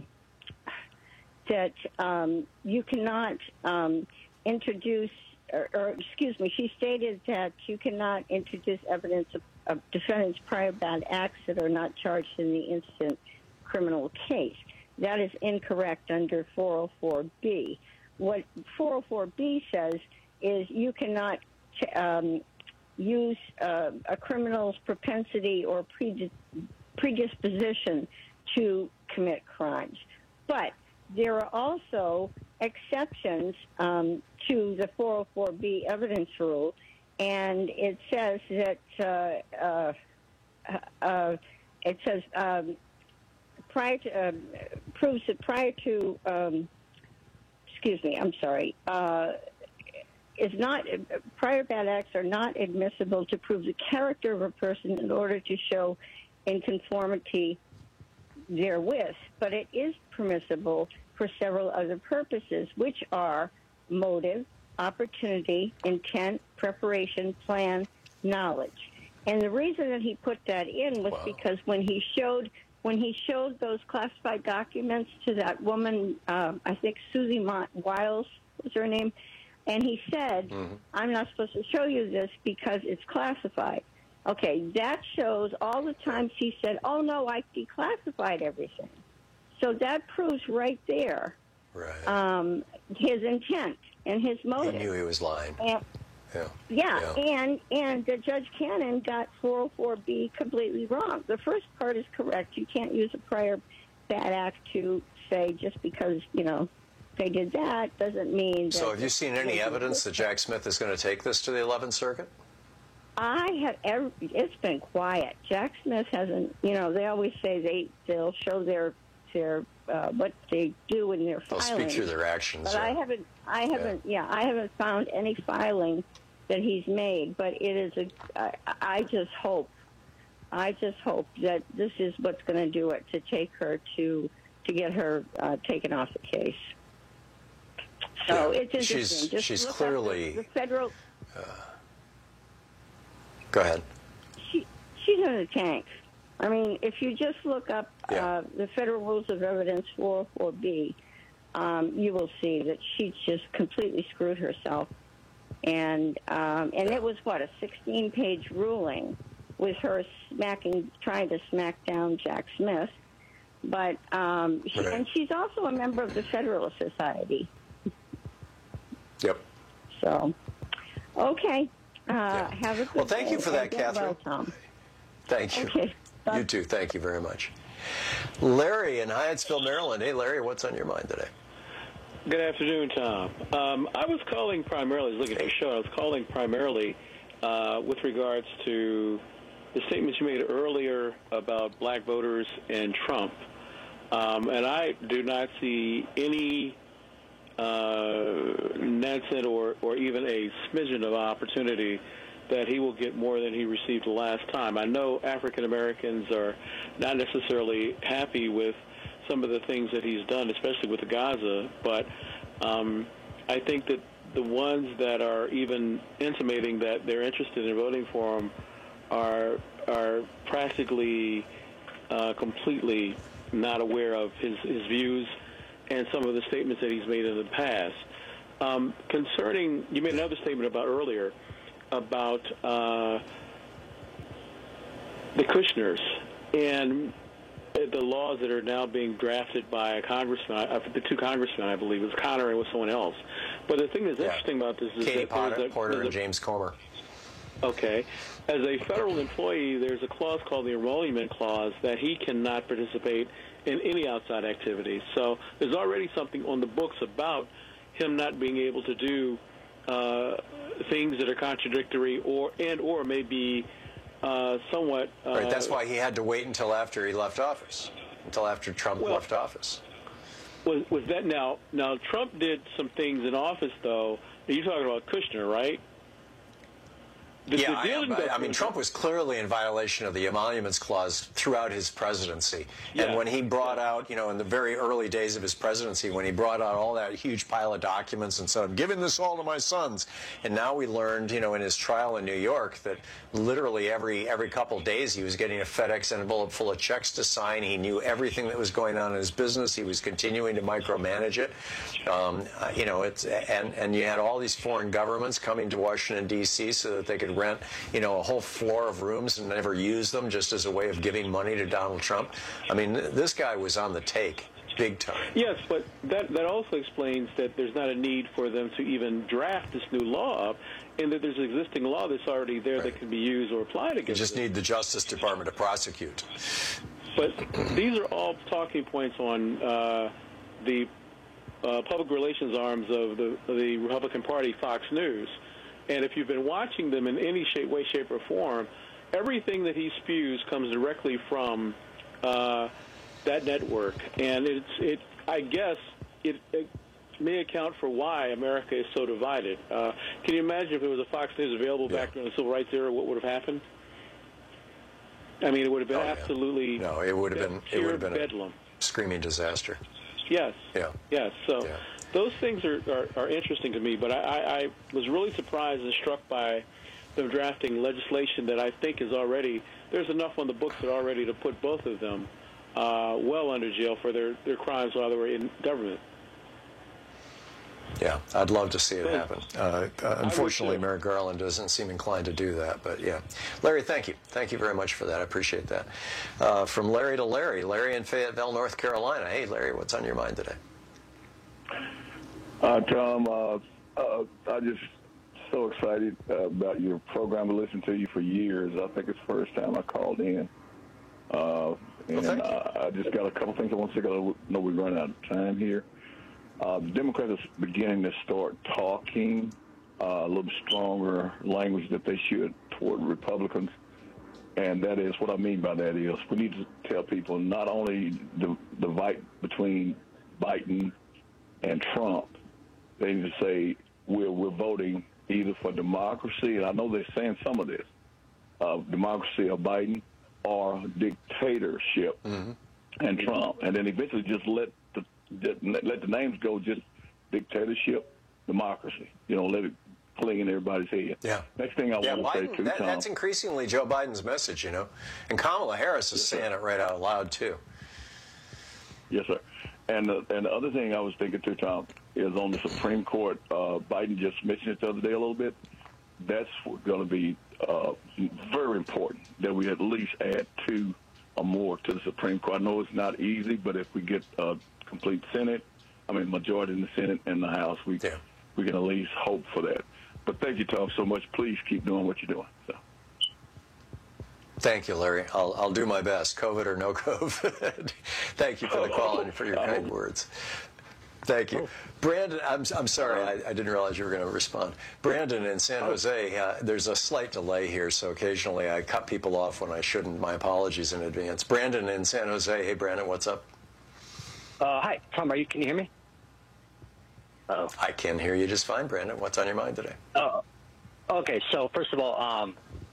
that um, you cannot um, introduce, or, or excuse me, she stated that you cannot introduce evidence of, of defendants' prior bad acts that are not charged in the instant criminal case. That is incorrect under four oh four B. What four oh four B says is you cannot um, use uh, a criminal's propensity or predis- predisposition to commit crimes. But there are also exceptions um, to the four oh four B evidence rule, and it says that uh, uh, uh, it says um, prior to, uh, proves that prior to um, excuse me, I'm sorry, uh, is not prior bad acts are not admissible to prove the character of a person in order to show in conformity therewith, but it is permissible for several other purposes, which are motive, opportunity, intent, preparation, plan, knowledge. And the reason that he put that in was wow. because when he showed when he showed those classified documents to that woman, uh, I think Susie Wiles was her name, and he said, mm-hmm. I'm not supposed to show you this because it's classified. Okay, that shows all the times he said, oh, no, I declassified everything. So that proves right there right. Um, his intent and his motive. He knew he was lying. And, yeah. Yeah, yeah, and and the Judge Cannon got four oh four B completely wrong. The first part is correct. You can't use a prior bad act to say just because, you know, they did that doesn't mean that... So have you seen any evidence that Jack Smith is going to take this to the eleventh Circuit? I have. Every, it's been quiet. Jack Smith hasn't. You know, they always say they they'll show their their uh, what they do in their They'll filing. speak through their actions. But yeah. I haven't. I haven't. Yeah. yeah, I haven't found any filing that he's made. But it is a. I, I just hope. I just hope that this is what's going to do it to take her to to get her uh, taken off the case. So Yeah. it's interesting. She's, Just she's look up clearly. the, the federal. Uh, go ahead. She she's in the tank. I mean, if you just look up Yeah. uh, the Federal Rules of Evidence four oh four B, um, you will see that she just completely screwed herself. And um, and it was, what, a sixteen-page ruling with her smacking, trying to smack down Jack Smith. But um, she, Right. and she's also a member of the Federalist Society. Yep. So, okay. Uh, Have a good Well, thank you day, for that, and get Catherine. well, Tom. Thank you. Okay. You too. Thank you very much. Larry in Hyattsville, Maryland. Hey, Larry, what's on your mind today? Good afternoon, Tom. Um, I was calling primarily, I was looking for a show, I was calling primarily uh, with regards to the statements you made earlier about black voters and Trump. Um, and I do not see any uh, nonsense or, or even a smidgen of opportunity that he will get more than he received the last time. I know African Americans are not necessarily happy with some of the things that he's done, especially with the Gaza, but um, I think that the ones that are even intimating that they're interested in voting for him are are practically uh, completely not aware of his, his views and some of the statements that he's made in the past. Um, concerning, you made another statement about earlier about uh, the Kushners and the laws that are now being drafted by a congressman, uh, the two congressmen, I believe, it was Connor and with someone else. But the thing that's Yeah. interesting about this is Katie that Potter, there's a, Porter there's and a, James Comer. Okay. As a federal employee, there's a clause called the Emolument Clause that he cannot participate in any outside activities. So there's already something on the books about him not being able to do uh, things that are contradictory or and or maybe uh, somewhat. Uh, Right. That's why he had to wait until after he left office, until after Trump Well, left office. Was, was that now? Now Trump did some things in office, though. You're talking about Kushner, right? The- yeah, the I, deal am, didn't go I mean, through. Trump was clearly in violation of the Emoluments Clause throughout his presidency. Yeah. And when he brought out, you know, in the very early days of his presidency, when he brought out all that huge pile of documents and said, I'm giving this all to my sons. And now we learned, you know, in his trial in New York that literally every every couple days he was getting a FedEx envelope full of checks to sign. He knew everything that was going on in his business. He was continuing to micromanage it. Um, uh, you know, it's and, and you had all these foreign governments coming to Washington, D C so that they could rent, you know, a whole floor of rooms and never use them just as a way of giving money to Donald Trump. I mean, this guy was on the take big time. Yes, but that that also explains that there's not a need for them to even draft this new law up, and that there's an existing law that's already there that can be used or applied You against just it. need the Justice Department to prosecute. But these are all talking points on uh, the uh, public relations arms of the, of the Republican Party, Fox News. And if you've been watching them in any shape, way, shape, or form, everything that he spews comes directly from uh, that network. And it's, it, I guess, it, it may account for why America is so divided. Uh, can you imagine if there was a Fox News available Yeah. back during the Civil Rights era, what would have happened? I mean, it would have been Oh, yeah. absolutely No, it would have been it would have been bedlam. a screaming disaster. Yes. Yeah. Yes. So Yeah. those things are, are, are interesting to me, but I, I, I was really surprised and struck by them drafting legislation that I think is already, there's enough on the books that are already to put both of them uh, well under jail for their, their crimes while they were in government. Yeah, I'd love to see it Good. happen. Uh, uh, unfortunately, too. Merrick Garland doesn't seem inclined to do that, but yeah. Larry, thank you. Thank you very much for that. I appreciate that. Uh, from Larry to Larry, Larry in Fayetteville, North Carolina. Hey, Larry, what's on your mind today? Uh, Tom, uh, uh, I'm just so excited uh, about your program. I listened to you for years. I think it's the first time I called in. Uh, and thank you. uh, I just got a couple things I want to say. I know we're running out of time here. Uh, the Democrats are beginning to start talking uh, a little stronger language that they should toward Republicans. And that is, what I mean by that is, we need to tell people not only the, the fight between Biden and Trump, they need to say we're, we're voting either for democracy, and I know they're saying some of this, uh, democracy of Biden, or dictatorship mm-hmm. and Trump. And then eventually just let the, let the names go, just dictatorship, democracy. You know, let it fling in everybody's head. Yeah. Next thing I yeah, want to Biden, say too, that, Tom. That's increasingly Joe Biden's message, you know. And Kamala Harris is yes, saying sir. it right out loud, too. Yes, sir. And the, and the other thing I was thinking, too, Tom, is on the Supreme Court. Uh, Biden just mentioned it the other day a little bit. That's going to be uh, very important that we at least add two or more to the Supreme Court. I know it's not easy, but if we get a complete Senate, I mean, majority in the Senate and the House, we yeah. we can at least hope for that. But thank you, Tom, so much. Please keep doing what you're doing. So. Thank you, Larry. I'll, I'll do my best, COVID or no COVID. Thank you for the call and for your kind words. Thank you. Brandon, I'm, I'm sorry, I, I didn't realize you were going to respond. Brandon in San Jose, uh, there's a slight delay here, so occasionally I cut people off when I shouldn't. My apologies in advance. Brandon in San Jose. Hey, Brandon, what's up? Uh, hi, Tom, are you, can you hear me? Uh-oh. I can hear you just fine, Brandon. What's on your mind today? Oh, okay. So first of all, um,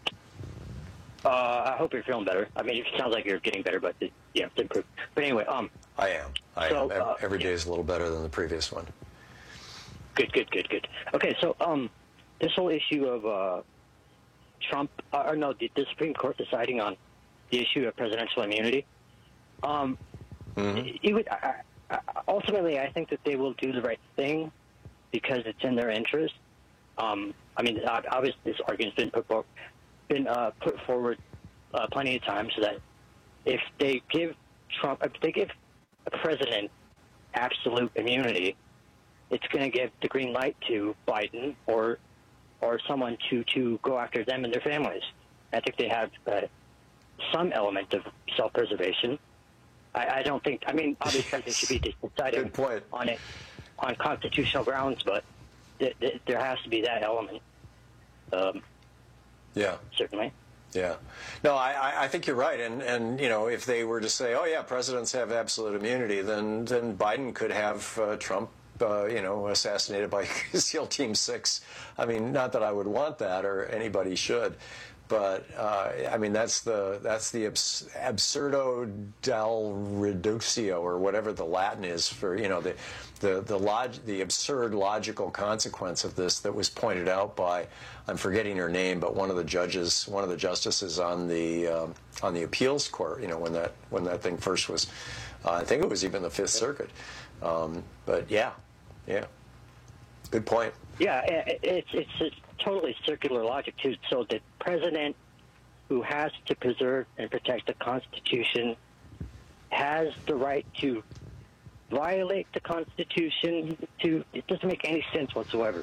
uh, I hope you're feeling better. I mean, it sounds like you're getting better, but it, yeah, it's improved. But anyway, um, I am. I so, am. Every, uh, every day is a little better than the previous one. Good, good, good, good. Okay, so um, this whole issue of uh, Trump, uh, or no, the, the Supreme Court deciding on the issue of presidential immunity. Um, mm-hmm. it would. I, Ultimately, I think that they will do the right thing because it's in their interest. Um, I mean, obviously, this argument's been put, for, been, uh, put forward uh, plenty of times so that if they give Trump, if they give a president absolute immunity, it's going to give the green light to Biden or or someone to, to go after them and their families. I think they have uh, some element of self-preservation. I, I don't think. I mean, obviously, they should be deciding on it on constitutional grounds, but th- th- there has to be that element. Um, yeah, certainly. Yeah, no, I, I think you're right, and and you know, if they were to say, oh yeah, presidents have absolute immunity, then then Biden could have uh, Trump, uh, you know, assassinated by SEAL Team Six. I mean, not that I would want that, or anybody should. But uh, I mean, that's the that's the abs- absurdo del reductio, or whatever the Latin is for, you know, the the the, log- the absurd logical consequence of this that was pointed out by, I'm forgetting her name, but one of the judges, one of the justices on the um, on the appeals court. You know, when that when that thing first was, uh, I think it was even the Fifth Circuit. Um, but yeah, yeah, good point. Yeah, it's it's. it's totally circular logic, too. So the president who has to preserve and protect the Constitution has the right to violate the Constitution. To it doesn't make any sense whatsoever.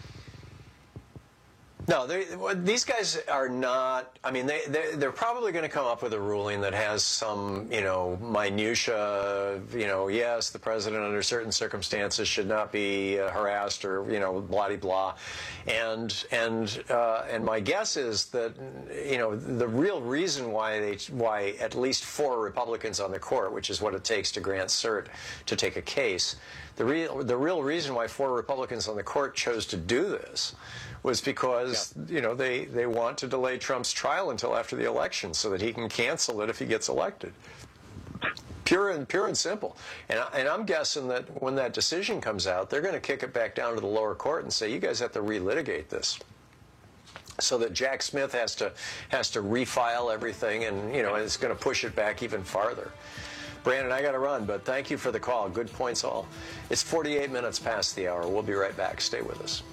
No, these guys are not. I mean, they they're, they're probably going to come up with a ruling that has some, you know, minutia. You know, yes, the president under certain circumstances should not be uh, harassed, or, you know, blah de blah. And and uh, and my guess is that, you know, the real reason why they why at least four Republicans on the court, which is what it takes to grant cert to take a case, the real the real reason why four Republicans on the court chose to do this was because, yeah. you know, they, they want to delay Trump's trial until after the election so that he can cancel it if he gets elected. Pure and pure and simple. And, I, and I'm guessing that when that decision comes out, they're going to kick it back down to the lower court and say, you guys have to relitigate this. So that Jack Smith has to has to refile everything, and, you know, it's going to push it back even farther. Brandon, I got to run, but thank you for the call. Good points all. It's forty-eight minutes past the hour. We'll be right back. Stay with us.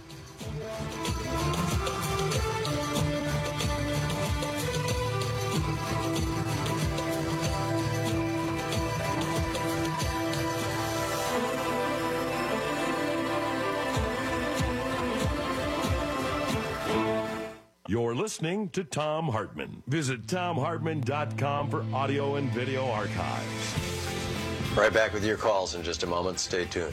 You're listening to Thom Hartmann. Visit Thom Hartmann dot com for audio and video archives. Right back with your calls in just a moment. Stay tuned.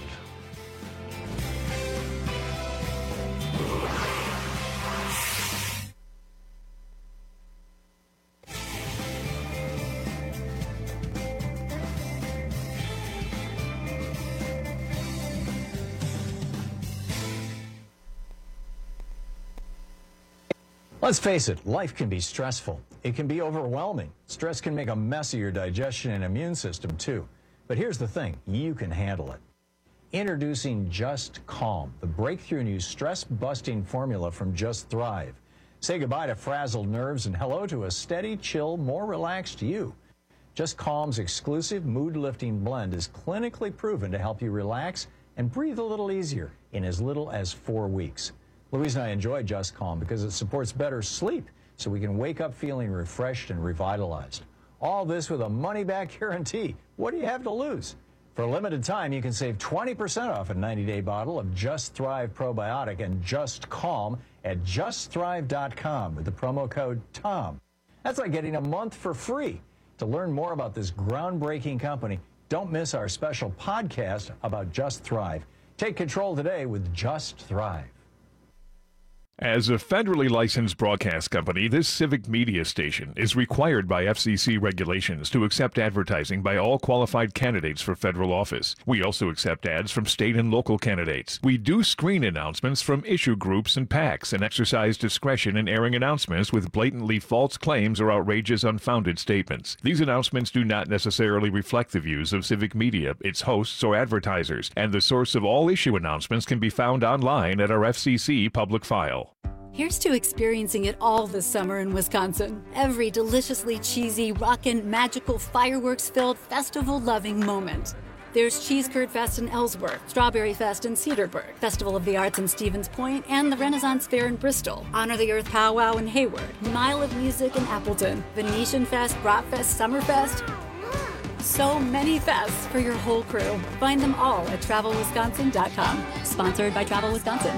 Let's face it, life can be stressful. It can be overwhelming. Stress can make a mess of your digestion and immune system, too. But here's the thing, you can handle it. Introducing Just Calm, the breakthrough new stress-busting formula from Just Thrive. Say goodbye to frazzled nerves and hello to a steady, chill, more relaxed you. Just Calm's exclusive mood-lifting blend is clinically proven to help you relax and breathe a little easier in as little as four weeks. Louise and I enjoy Just Calm because it supports better sleep, so we can wake up feeling refreshed and revitalized. All this with a money-back guarantee. What do you have to lose? For a limited time, you can save twenty percent off a ninety-day bottle of Just Thrive Probiotic and Just Calm at just thrive dot com with the promo code TOM. That's like getting a month for free. To learn more about this groundbreaking company, don't miss our special podcast about Just Thrive. Take control today with Just Thrive. As a federally licensed broadcast company, this civic media station is required by F C C regulations to accept advertising by all qualified candidates for federal office. We also accept ads from state and local candidates. We do screen announcements from issue groups and PACs and exercise discretion in airing announcements with blatantly false claims or outrageous, unfounded statements. These announcements do not necessarily reflect the views of civic media, its hosts, or advertisers, and the source of all issue announcements can be found online at our F C C public file. Here's to experiencing it all this summer in Wisconsin. Every deliciously cheesy, rockin', magical, fireworks-filled, festival-loving moment. There's Cheese Curd Fest in Ellsworth, Strawberry Fest in Cedarburg, Festival of the Arts in Stevens Point, and the Renaissance Fair in Bristol, Honor the Earth Powwow in Hayward, Mile of Music in Appleton, Venetian Fest, Bratfest, Summerfest. So many fests for your whole crew. Find them all at travel wisconsin dot com. Sponsored by Travel Wisconsin.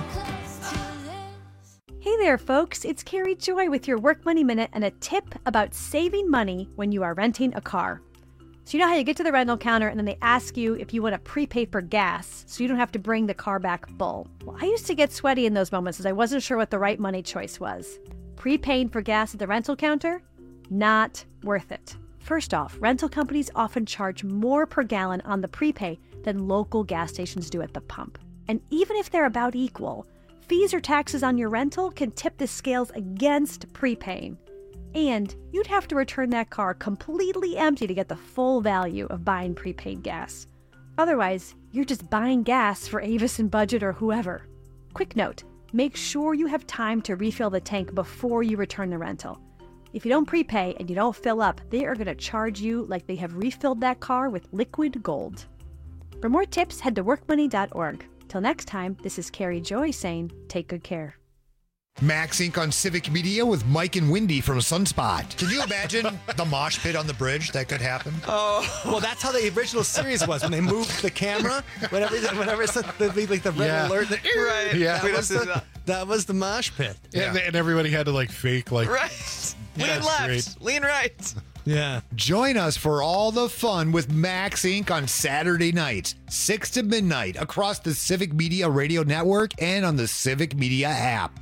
Hey there, folks. It's Carrie Joy with your Work Money Minute and a tip about saving money when you are renting a car. So you know how you get to the rental counter and then they ask you if you want to prepay for gas so you don't have to bring the car back full. Well, I used to get sweaty in those moments as I wasn't sure what the right money choice was. Prepaying for gas at the rental counter? Not worth it. First off, rental companies often charge more per gallon on the prepay than local gas stations do at the pump. And even if they're about equal, fees or taxes on your rental can tip the scales against prepaying. And you'd have to return that car completely empty to get the full value of buying prepaid gas. Otherwise, you're just buying gas for Avis and Budget or whoever. Quick note, make sure you have time to refill the tank before you return the rental. If you don't prepay and you don't fill up, they are going to charge you like they have refilled that car with liquid gold. For more tips, head to work money dot org. Till next time, this is Carrie Joy saying, take good care. Max Incorporated on Civic Media with Mike and Wendy from Sunspot. Can you imagine the mosh pit on the bridge that could happen? Oh, well, that's how the original series was when they moved the camera. Whenever, whenever it's the, like the red Yeah. alert, the, Right. That, Yeah. was the, that was the mosh pit. Yeah. And, and everybody had to like fake like Right. Yeah, Lean left. straight. Lean right. Yeah. Join us for all the fun with Max Incorporated on Saturday nights, six to midnight, across the Civic Media Radio Network and on the Civic Media app.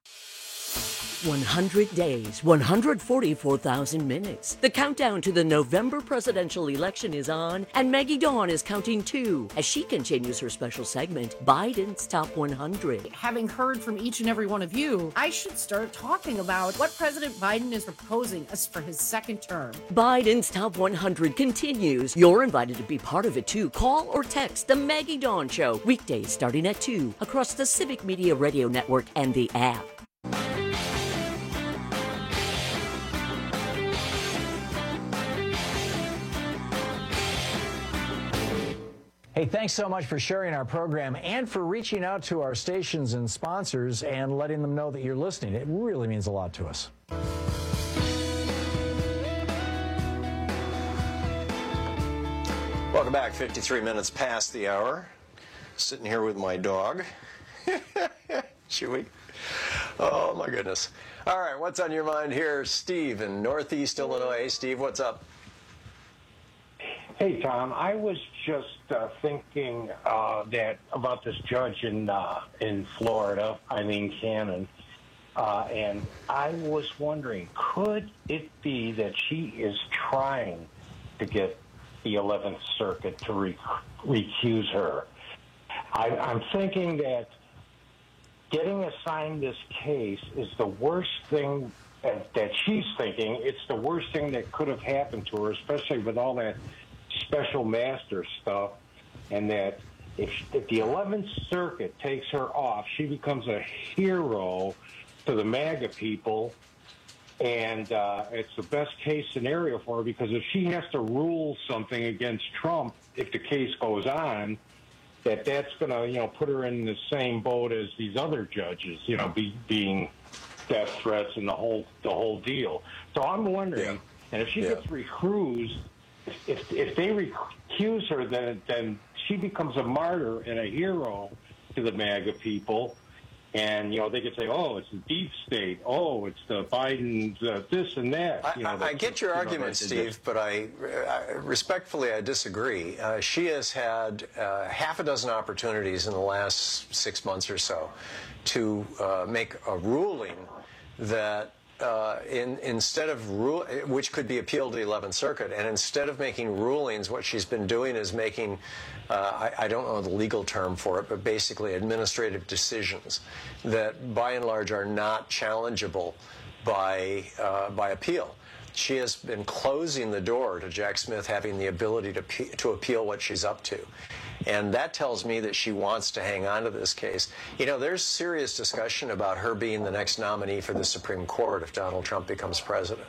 one hundred days, one hundred forty-four thousand minutes. The countdown to the November presidential election is on, and Maggie Dawn is counting too as she continues her special segment, Biden's Top one hundred. Having heard from each and every one of you, I should start talking about what President Biden is proposing as for his second term. Biden's Top one hundred continues. You're invited to be part of it too. Call or text The Maggie Dawn Show, weekdays starting at two, across the Civic Media Radio Network and the app. Hey, thanks so much for sharing our program and for reaching out to our stations and sponsors and letting them know that you're listening. It really means a lot to us. Welcome back. fifty-three minutes past the hour. Sitting here with my dog, Chewy. Oh, my goodness. All right, what's on your mind here? Steve in Northeast Illinois. Hey, Steve, what's up? Hey, Tom. I was just uh, thinking uh, that about this judge in uh, in Florida, Eileen Cannon, uh, and I was wondering, could it be that she is trying to get the eleventh Circuit to re- recuse her? I, I'm thinking that getting assigned this case is the worst thing that, that she's thinking. It's the worst thing that could have happened to her, especially with all that special master stuff, and that if, if the eleventh Circuit takes her off, she becomes a hero to the MAGA people, and uh, it's the best case scenario for her, because if she has to rule something against Trump, if the case goes on, that that's going to, you know, put her in the same boat as these other judges, you know, be, being death threats and the whole the whole deal. So I'm wondering, yeah. and if she yeah. gets recused, if if they recuse her, then then she becomes a martyr and a hero to the MAGA people. And, you know, they could say, oh, it's the deep state. Oh, it's the Biden's uh, this and that. You know, I, I get your you argument, know, Steve, but I, I respectfully, I disagree. Uh, she has had uh, half a dozen opportunities in the last six months or so to uh, make a ruling that uh, in, instead of rule, which could be appealed to the eleventh Circuit, and instead of making rulings, what she's been doing is making, uh, I, I don't know the legal term for it, but basically administrative decisions that by and large are not challengeable by uh, by appeal. She has been closing the door to Jack Smith having the ability to to appeal what she's up to. And that tells me that she wants to hang on to this case. You know, there's serious discussion about her being the next nominee for the Supreme Court if Donald Trump becomes president.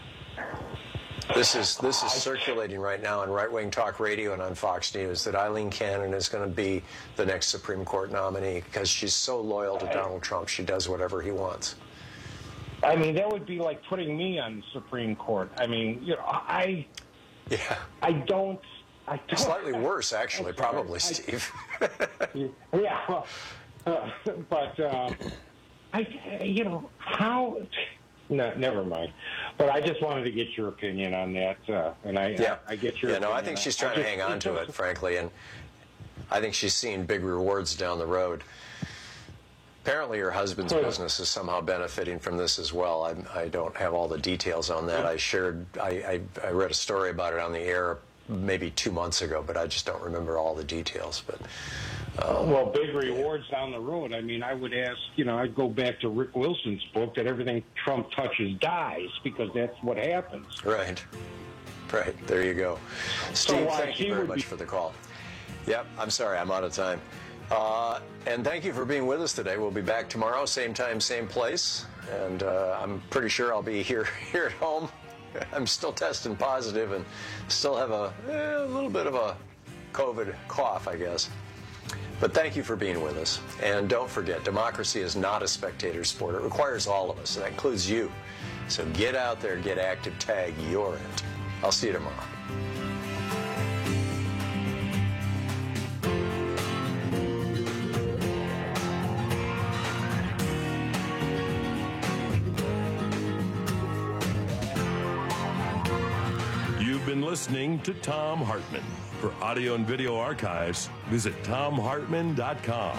This is this is circulating right now on right-wing talk radio and on Fox News that Eileen Cannon is going to be the next Supreme Court nominee because she's so loyal to Donald Trump. She does whatever he wants. I mean, that would be like putting me on the Supreme Court. I mean, you know, I, yeah, I don't. I don't, Slightly worse, actually, probably, I, Steve. yeah, well, uh, but uh, I, you know, how? No, never mind. But I just wanted to get your opinion on that, uh, and I, yeah. I, I get your. Yeah, opinion. no, I think she's trying I to just, hang on to it, frankly, and I think she's seeing big rewards down the road. Apparently, her husband's business is somehow benefiting from this as well. I, I don't have all the details on that. I shared, I, I, I read a story about it on the air maybe two months ago, but I just don't remember all the details. But um, well, big rewards down the road. I mean, I would ask, you know, I'd go back to Rick Wilson's book that everything Trump touches dies, because that's what happens. Right, right. There you go, Steve. So, uh, thank you very much be- for the call. Yep, I'm sorry, I'm out of time. Uh, and thank you for being with us today. We'll be back tomorrow, same time, same place. And uh, I'm pretty sure I'll be here here at home. I'm still testing positive and still have a, eh, a little bit of a COVID cough, I guess. But thank you for being with us. And don't forget, democracy is not a spectator sport. It requires all of us, and that includes you. So get out there, get active, tag, you're it. I'll see you tomorrow. Been listening to Thom Hartmann. For audio and video archives, visit thom hartmann dot com.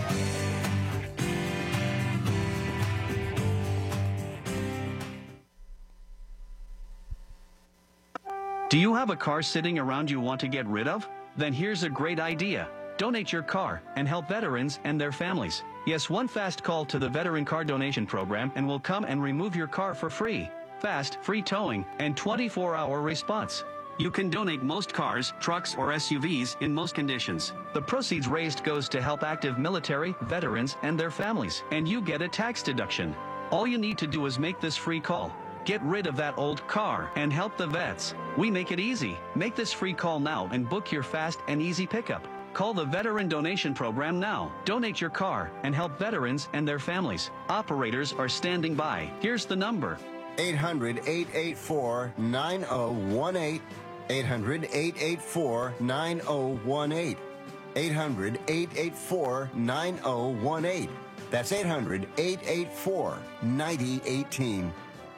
Do you have a car sitting around you want to get rid of? Then here's a great idea. Donate your car and help veterans and their families. Yes, one fast call to the Veteran Car Donation Program and we'll come and remove your car for free. Fast, free towing, and twenty-four hour response. You can donate most cars, trucks, or S U Vs in most conditions. The proceeds raised goes to help active military, veterans, and their families, and you get a tax deduction. All you need to do is make this free call. Get rid of that old car and help the vets. We make it easy. Make this free call now and book your fast and easy pickup. Call the Veteran Donation Program now. Donate your car and help veterans and their families. Operators are standing by. Here's the number. eight hundred, eight eight four, nine oh one eight. eight hundred, eight eight four, nine oh one eight. eight hundred, eight eight four, nine oh one eight. That's eight hundred, eight eight four, nine oh one eight.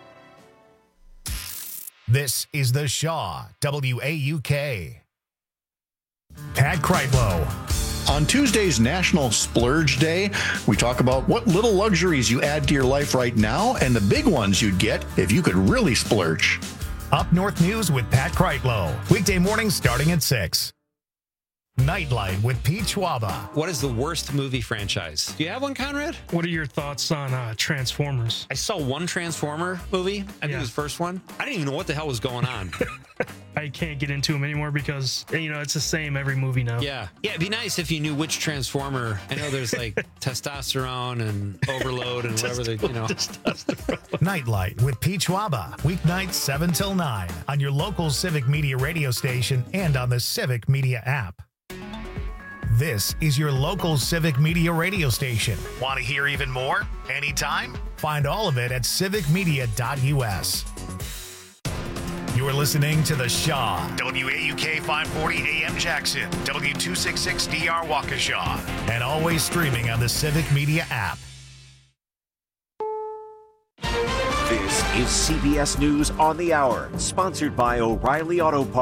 This is The Shaw, W A U K. Pat Kreitlow. On Tuesday's National Splurge Day, we talk about what little luxuries you add to your life right now and the big ones you'd get if you could really splurge. Up North News with Pat Kreitlow. Weekday mornings starting at six. Nightlight with Pete Schwaba. What is the worst movie franchise? Do you have one, Conrad? What are your thoughts on uh, Transformers? I saw one Transformer movie. I think Yeah. it was the first one. I didn't even know what the hell was going on. I can't get into them anymore because, you know, it's the same every movie now. Yeah. Yeah, it'd be nice if you knew which Transformer. I know there's like testosterone and overload and whatever they, you know. Nightlight with Pete Schwaba. Weeknights seven till nine on your local Civic Media radio station and on the Civic Media app. This is your local Civic Media radio station. Want to hear even more? Anytime? Find all of it at civic media dot u s. You're listening to The Shaw. W A U K five forty A M Jackson. W two sixty-six D R Waukesha. And always streaming on the Civic Media app. This is C B S News on the Hour, sponsored by O'Reilly Auto Parts.